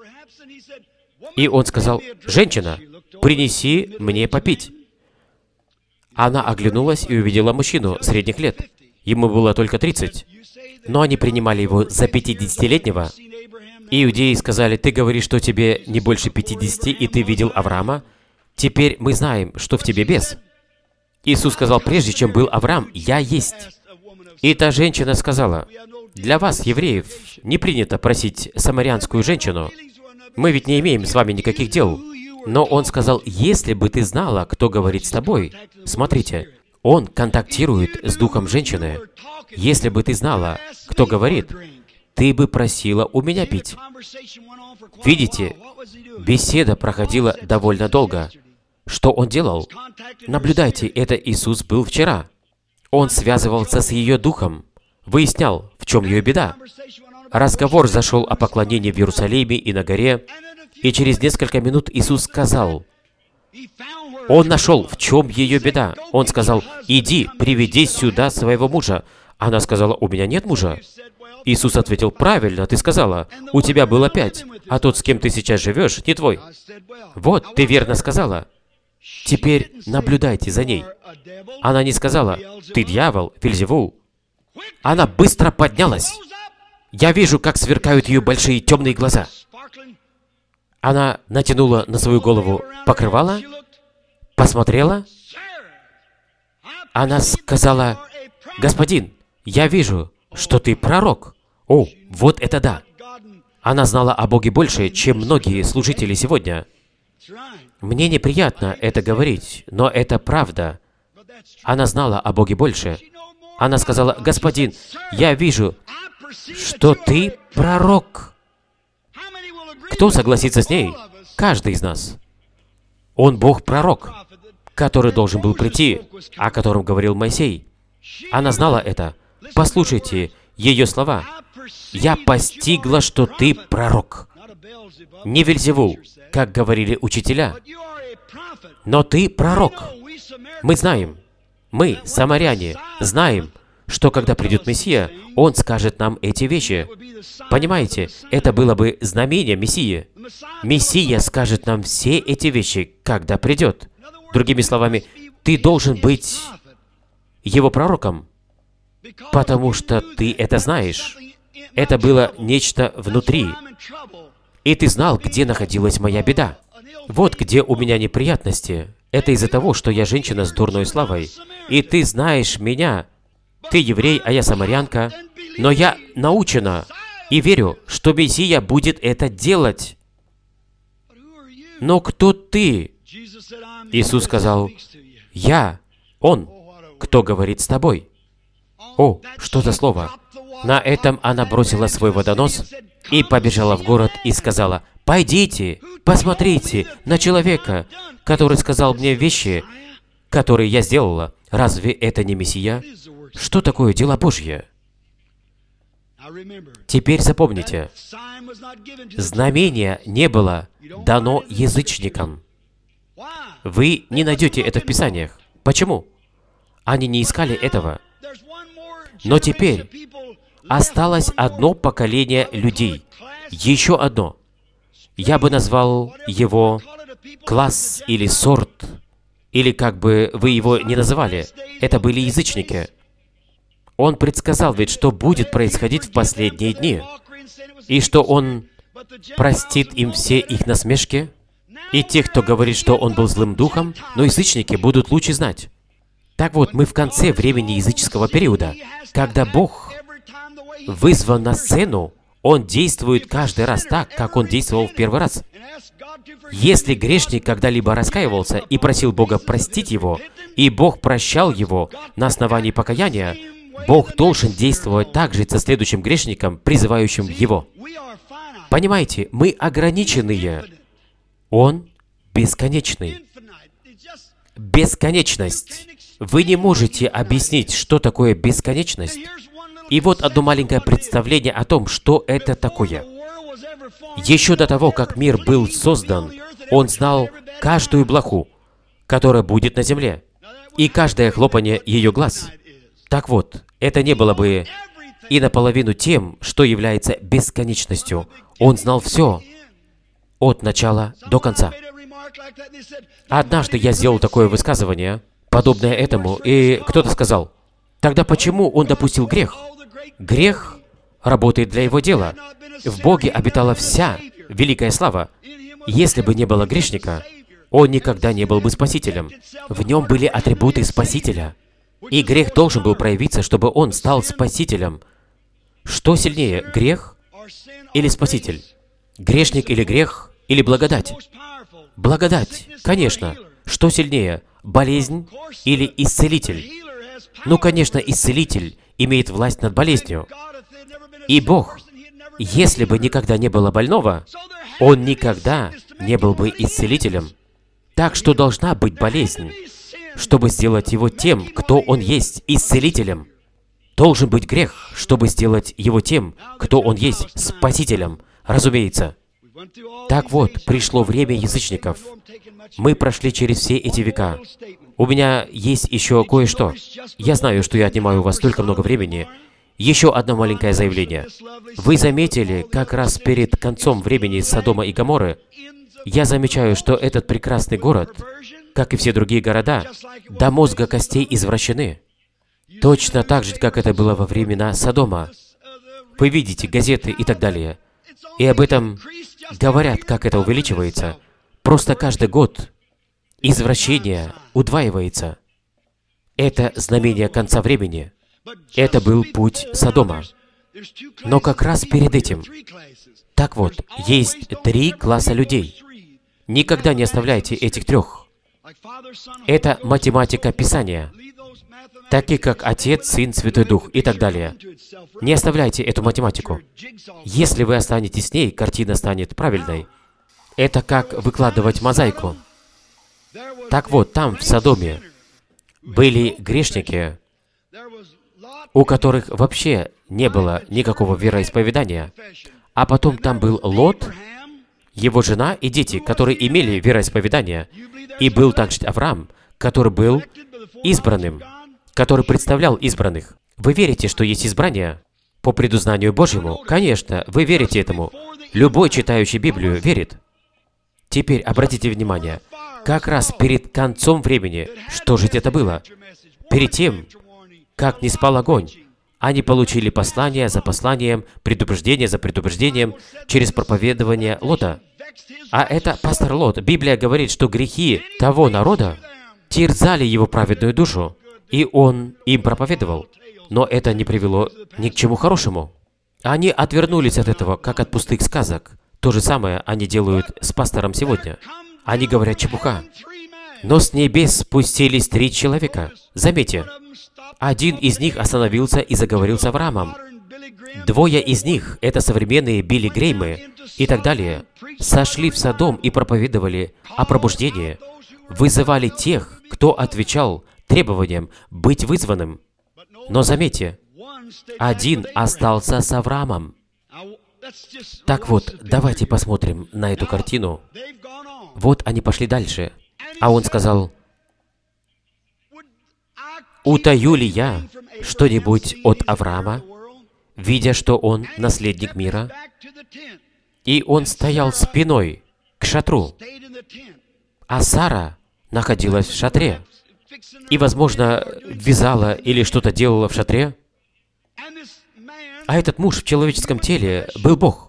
И он сказал, «Женщина, принеси мне попить». Она оглянулась и увидела мужчину средних лет. Ему было только тридцать. Но они принимали его за пятидесятилетнего. Иудеи сказали, «Ты говоришь, что тебе не больше пятидесяти, и ты видел Авраама? Теперь мы знаем, что в тебе бес». Иисус сказал, «Прежде чем был Авраам, я есть». И та женщина сказала, «Для вас, евреев, не принято просить самарянскую женщину. Мы ведь не имеем с вами никаких дел». Но он сказал, «Если бы ты знала, кто говорит с тобой». Смотрите, он контактирует с духом женщины. «Если бы ты знала, кто говорит, ты бы просила у меня пить». Видите, беседа проходила довольно долго. Что он делал? Наблюдайте, это Иисус был вчера. Он связывался с ее духом, выяснял, в чем ее беда. Разговор зашел о поклонении в Иерусалиме и на горе, и через несколько минут Иисус сказал, Он нашел, в чем ее беда. Он сказал: «Иди, приведи сюда своего мужа». Она сказала: «У меня нет мужа». Иисус ответил: «Правильно, ты сказала, у тебя было пять, а тот, с кем ты сейчас живешь, не твой». Вот, ты верно сказала. Теперь наблюдайте за ней. Она не сказала: «Ты дьявол, Вельзевул». Она быстро поднялась. Я вижу, как сверкают ее большие темные глаза. Она натянула на свою голову покрывало, посмотрела. Она сказала: «Господин, я вижу, что ты пророк». О, вот это да! Она знала о Боге больше, чем многие служители сегодня. Мне неприятно это говорить, но это правда. Она знала о Боге больше. Она сказала: «Господин, я вижу, что ты пророк». Кто согласится с ней? Каждый из нас. Он Бог-пророк, который должен был прийти, о котором говорил Моисей. Она знала это. Послушайте ее слова. «Я постигла, что ты пророк». Не Вельзевул, как говорили учителя, но ты пророк. Мы знаем, мы, самаряне, знаем, что когда придет Мессия, Он скажет нам эти вещи. Понимаете, это было бы знамение Мессии. Мессия скажет нам все эти вещи, когда придет. Другими словами, ты должен быть Его пророком, потому что ты это знаешь. Это было нечто внутри. И ты знал, где находилась моя беда. Вот где у меня неприятности. Это из-за того, что я женщина с дурной славой. И ты знаешь меня. Ты еврей, а я самарянка. Но я научена и верю, что Мессия будет это делать. Но кто ты? Иисус сказал: «Я, Он, кто говорит с тобой». О, что за слово? На этом она бросила свой водонос и побежала в город и сказала: «Пойдите, посмотрите на человека, который сказал мне вещи, которые я сделала. Разве это не Мессия? Что такое дело Божье?» Теперь запомните, знамение не было дано язычникам. Вы не найдете это в Писаниях. Почему? Они не искали этого. Но теперь осталось одно поколение людей. Еще одно. Я бы назвал его класс или сорт, или как бы вы его ни называли. Это были язычники. Он предсказал ведь, что будет происходить в последние дни, и что Он простит им все их насмешки, и тех, кто говорит, что Он был злым духом, но язычники будут лучше знать. Так вот, мы в конце времени языческого периода, когда Бог вызван на сцену, Он действует каждый раз так, как Он действовал в первый раз. Если грешник когда-либо раскаивался и просил Бога простить его, и Бог прощал его на основании покаяния, Бог должен действовать так же со следующим грешником, призывающим его. Понимаете, мы ограниченные. Он бесконечный. Бесконечность. Вы не можете объяснить, что такое бесконечность. И вот одно маленькое представление о том, что это такое. Еще до того, как мир был создан, Он знал каждую блоху, которая будет на земле, и каждое хлопанье ее глаз. Так вот, это не было бы и наполовину тем, что является бесконечностью. Он знал все от начала до конца. Однажды я сделал такое высказывание, подобное этому, и кто-то сказал: «Тогда почему он допустил грех?» Грех работает для его дела. В Боге обитала вся великая слава. Если бы не было грешника, он никогда не был бы спасителем. В нем были атрибуты спасителя. И грех должен был проявиться, чтобы он стал спасителем. Что сильнее, грех или спаситель? Грешник или грех, или благодать? Благодать, конечно. Что сильнее, болезнь или исцелитель? Ну, конечно, исцелитель имеет власть над болезнью. И Бог, если бы никогда не было больного, Он никогда не был бы исцелителем. Так что должна быть болезнь, чтобы сделать Его тем, кто Он есть, исцелителем. Должен быть грех, чтобы сделать Его тем, кто Он есть, спасителем. Разумеется. Так вот, пришло время язычников. Мы прошли через все эти века. У меня есть еще кое-что. Я знаю, что я отнимаю у вас столько много времени. Еще одно маленькое заявление. Вы заметили, как раз перед концом времени Содома и Гоморры, я замечаю, что этот прекрасный город, как и все другие города, до мозга костей извращены. Точно так же, как это было во времена Содома. Вы видите газеты и так далее. И об этом говорят, как это увеличивается. Просто каждый год извращение удваивается. Это знамение конца времени. Это был путь Содома. Но как раз перед этим. Так вот, есть три класса людей. Никогда не оставляйте этих трех. Это математика Писания, такие как Отец, Сын, Святой Дух и так далее. Не оставляйте эту математику. Если вы останетесь с ней, картина станет правильной. Это как выкладывать мозаику. Так вот, там, в Содоме, были грешники, у которых вообще не было никакого вероисповедания. А потом там был Лот, его жена и дети, которые имели вероисповедание. И был также Авраам, который был избранным, который представлял избранных. Вы верите, что есть избрание по предузнанию Божьему? Конечно, вы верите этому. Любой, читающий Библию, верит. Теперь обратите внимание, как раз перед концом времени, что же это было? Перед тем, как не спал огонь, они получили послание за посланием, предупреждение за предупреждением через проповедование Лота. А это пастор Лот. Библия говорит, что грехи того народа терзали его праведную душу, и он им проповедовал. Но это не привело ни к чему хорошему. Они отвернулись от этого, как от пустых сказок. То же самое они делают с пастором сегодня. Они говорят чепуха. Но с небес спустились три человека. Заметьте, один из них остановился и заговорил с Авраамом. Двое из них, это современные Билли Греймы и так далее, сошли в Содом и проповедовали о пробуждении, вызывали тех, кто отвечал требованиям быть вызванным. Но заметьте, один остался с Авраамом. Так вот, давайте посмотрим на эту картину. Вот они пошли дальше. А он сказал: «Утаю ли я что-нибудь от Авраама, видя, что он наследник мира?» И он стоял спиной к шатру, а Сара находилась в шатре. И, возможно, вязала или что-то делала в шатре. А этот муж в человеческом теле был Бог.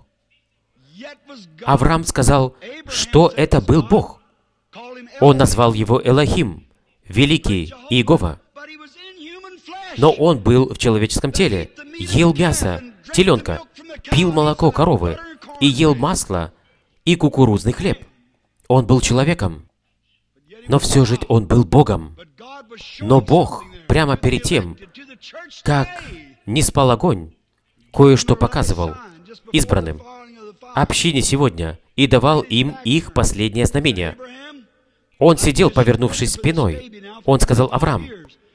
Авраам сказал, что это был Бог. Он назвал его Элохим, Великий Иегова. Но он был в человеческом теле, ел мясо теленка, пил молоко коровы и ел масло и кукурузный хлеб. Он был человеком, но все же он был Богом. Но Бог прямо перед тем, как не спал огонь, кое-что показывал избранным, общине сегодня, и давал им их последнее знамение. Он сидел, повернувшись спиной. Он сказал: «Авраам,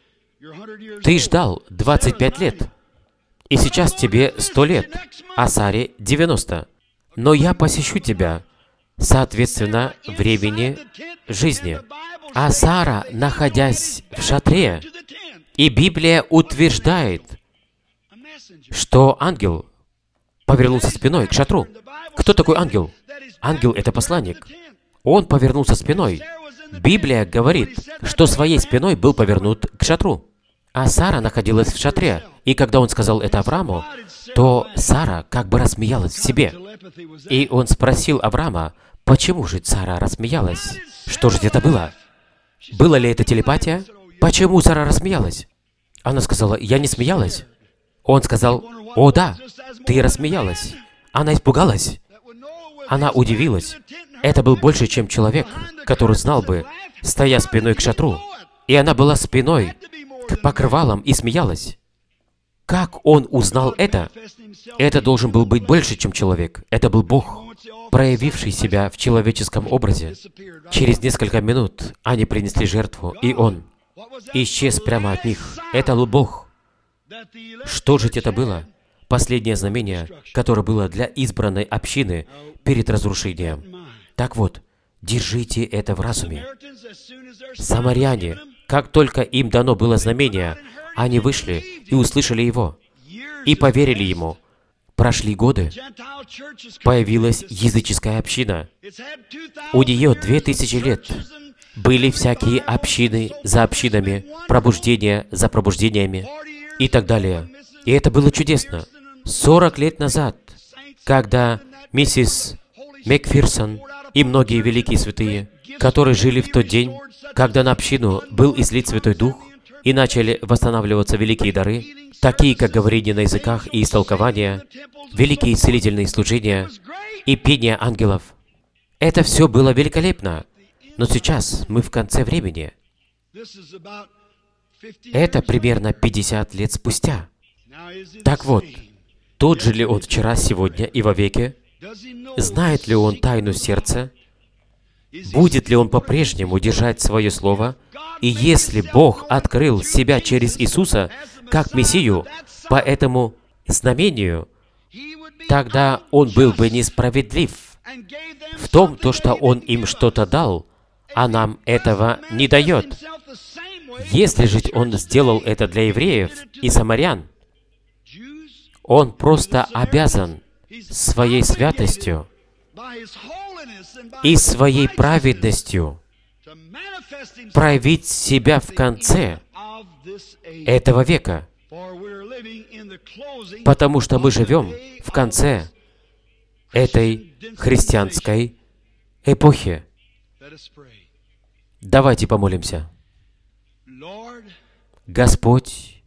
ты ждал двадцать пять лет, и сейчас тебе сто лет, а Саре девяносто. Но я посещу тебя, соответственно, времени жизни». А Сара, находясь в шатре, и Библия утверждает, что ангел повернулся спиной к шатру. Кто такой ангел? Ангел — это посланник. Он повернулся спиной. Библия говорит, что своей спиной был повернут к шатру. А Сара находилась в шатре. И когда он сказал это Аврааму, то Сара как бы рассмеялась в себе. И он спросил Авраама, почему же Сара рассмеялась? Что же это было? Было ли это телепатия? Почему Сара рассмеялась? Она сказала: «Я не смеялась». Он сказал: «О да, ты рассмеялась». Она испугалась. Она удивилась. Это был больше, чем человек, который знал бы, стоя спиной к шатру. И она была спиной к покрывалам и смеялась. Как он узнал это? Это должен был быть больше, чем человек. Это был Бог, проявивший себя в человеческом образе. Через несколько минут они принесли жертву, и он исчез прямо от них. Это был Бог. Что же это было? последнее знамение, которое было для избранной общины перед разрушением. Так вот, держите это в разуме. Самаряне, как только им дано было знамение, они вышли и услышали его, и поверили ему. Прошли годы, появилась языческая община. У нее две тысячи лет. Были всякие общины за общинами, пробуждения за пробуждениями и так далее. И это было чудесно. Сорок лет назад, когда миссис Макферсон и многие великие святые, которые жили в тот день, когда на общину был излит Святой Дух, и начали восстанавливаться великие дары, такие как говорение на языках и истолкования, великие исцелительные служения и пение ангелов. Это все было великолепно. Но сейчас мы в конце времени. Это примерно пятьдесят лет спустя. Так вот, тот же ли он вчера, сегодня и вовеки? Знает ли он тайну сердца? Будет ли он по-прежнему держать свое слово? И если Бог открыл себя через Иисуса как Мессию по этому знамению, тогда Он был бы несправедлив в том, то, что Он им что-то дал, а нам этого не дает. Если же Он сделал это для евреев и самарян, Он просто обязан своей святостью и своей праведностью проявить себя в конце этого века, потому что мы живем в конце этой христианской эпохи. Давайте помолимся. Господь,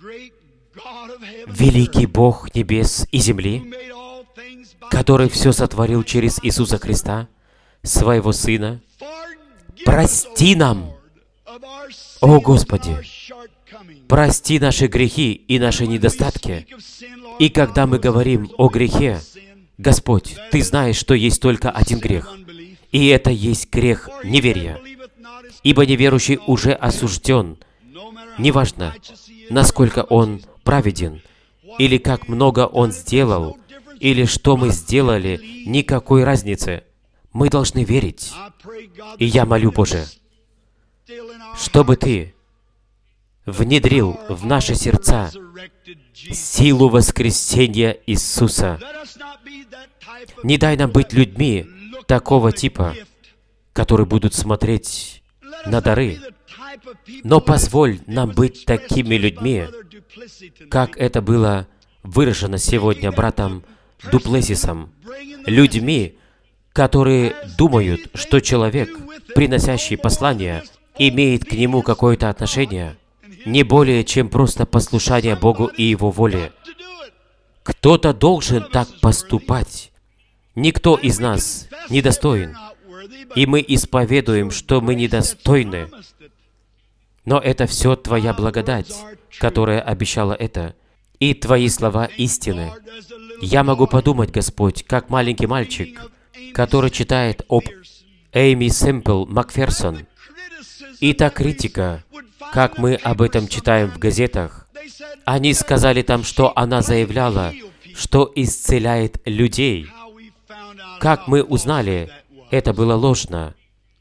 великий Бог небес и земли, который все сотворил через Иисуса Христа, Своего Сына, прости нам, о Господи, прости наши грехи и наши недостатки. И когда мы говорим о грехе, Господь, Ты знаешь, что есть только один грех, и это есть грех неверия. Ибо неверующий уже осужден. Неважно, насколько он праведен, или как много он сделал, или что мы сделали, никакой разницы. Мы должны верить. И я молю, Боже, чтобы Ты внедрил в наши сердца силу воскресения Иисуса. Не дай нам быть людьми такого типа, которые будут смотреть на дары, но позволь нам быть такими людьми, как это было выражено сегодня братом Дуплесисом, людьми, которые думают, что человек, приносящий послание, имеет к нему какое-то отношение, не более, чем просто послушание Богу и Его воле. Кто-то должен так поступать. Никто из нас не достоин, и мы исповедуем, что мы недостойны. Но это все Твоя благодать, которая обещала это, и Твои слова истины. Я могу подумать, Господь, как маленький мальчик, который читает об Эйми Семпл Макферсон, и та критика, как мы об этом читаем в газетах, они сказали там, что она заявляла, что исцеляет людей. Как мы узнали, это было ложно.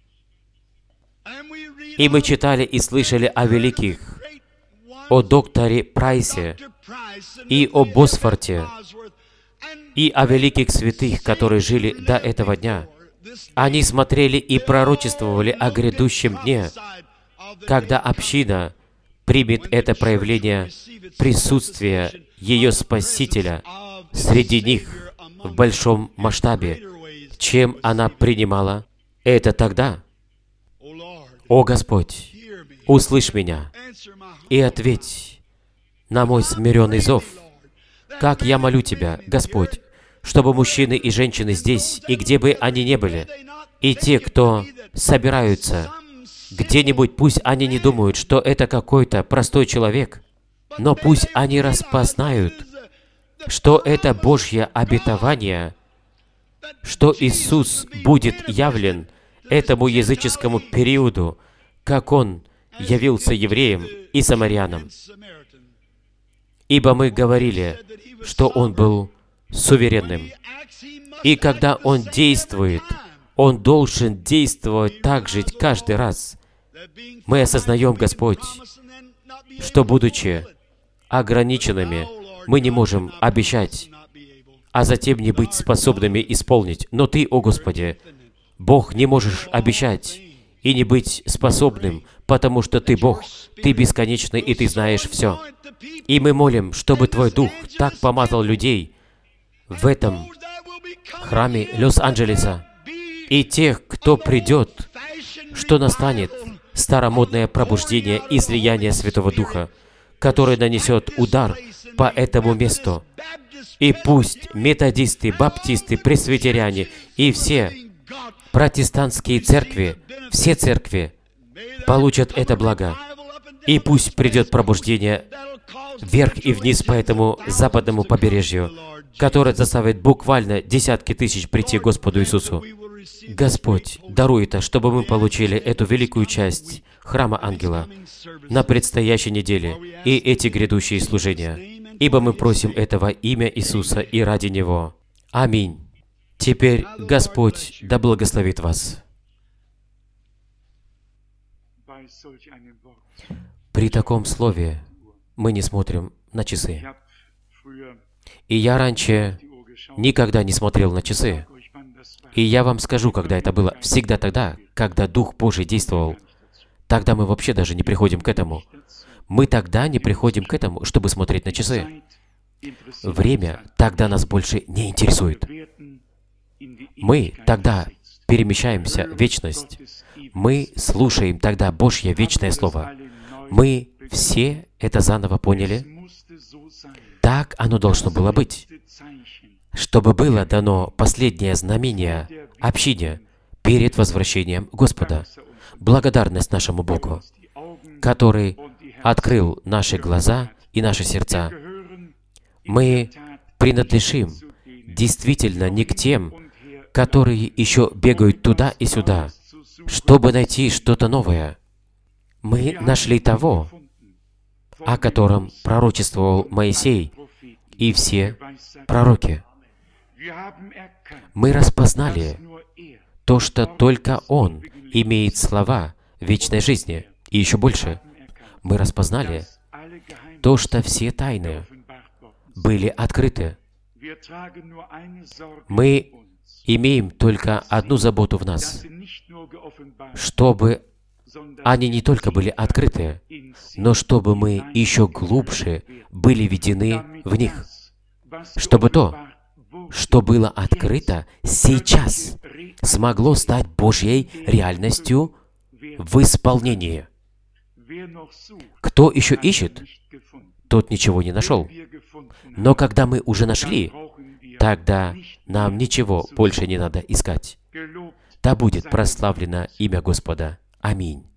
И мы читали и слышали о великих, о докторе Прайсе, и о Босфорте, и о великих святых, которые жили до этого дня. Они смотрели и пророчествовали о грядущем дне, когда община примет это проявление присутствия ее Спасителя среди них в большом масштабе, чем она принимала это тогда. О Господь, услышь меня и ответь на мой смиренный зов. Как я молю Тебя, Господь, чтобы мужчины и женщины здесь, и где бы они ни были, и те, кто собираются где-нибудь, пусть они не думают, что это какой-то простой человек, но пусть они распознают, что это Божье обетование, что Иисус будет явлен этому языческому периоду, как Он явился евреям и самарянам. Ибо мы говорили, что Он был суверенным. И когда Он действует, Он должен действовать так же каждый раз. Мы осознаем, Господь, что, будучи ограниченными, мы не можем обещать, а затем не быть способными исполнить. Но Ты, о Господи, Бог, не можешь обещать и не быть способным, потому что Ты Бог, Ты бесконечный, и Ты знаешь все. И мы молим, чтобы Твой Дух так помазал людей в этом храме Лос-Анджелеса, и тех, кто придет, что настанет старомодное пробуждение излияния Святого Духа, который нанесет удар по этому месту. И пусть методисты, баптисты, пресвитеряне и все протестантские церкви, все церкви получат это благо. И пусть придет пробуждение вверх и вниз по этому западному побережью, которое заставит буквально десятки тысяч прийти к Господу Иисусу. Господь, даруй это, чтобы мы получили эту великую часть Храма Ангела на предстоящей неделе и эти грядущие служения. Ибо мы просим этого имя Иисуса и ради Него. Аминь. Теперь Господь да благословит вас. При таком слове мы не смотрим на часы. И я раньше никогда не смотрел на часы. И я вам скажу, когда это было. Всегда тогда, когда Дух Божий действовал. Тогда мы вообще даже не приходим к этому. Мы тогда не приходим к этому, чтобы смотреть на часы. Время тогда нас больше не интересует. Мы тогда перемещаемся в вечность. Мы слушаем тогда Божье вечное Слово. Мы все это заново поняли. Так оно должно было быть, чтобы было дано последнее знамение общине перед возвращением Господа. Благодарность нашему Богу, который открыл наши глаза и наши сердца. Мы принадлежим действительно не к тем, которые еще бегают туда и сюда, чтобы найти что-то новое. Мы нашли того, о котором пророчествовал Моисей и все пророки. Мы распознали то, что только Он имеет слова вечной жизни. И еще больше, мы распознали то, что все тайны были открыты. Мы имеем только одну заботу в нас, чтобы они не только были открыты, но чтобы мы еще глубже были введены в них, чтобы то, что было открыто сейчас, смогло стать Божьей реальностью в исполнении. Кто еще ищет, тот ничего не нашел. Но когда мы уже нашли, тогда нам ничего больше не надо искать. Да будет прославлено имя Господа. Аминь.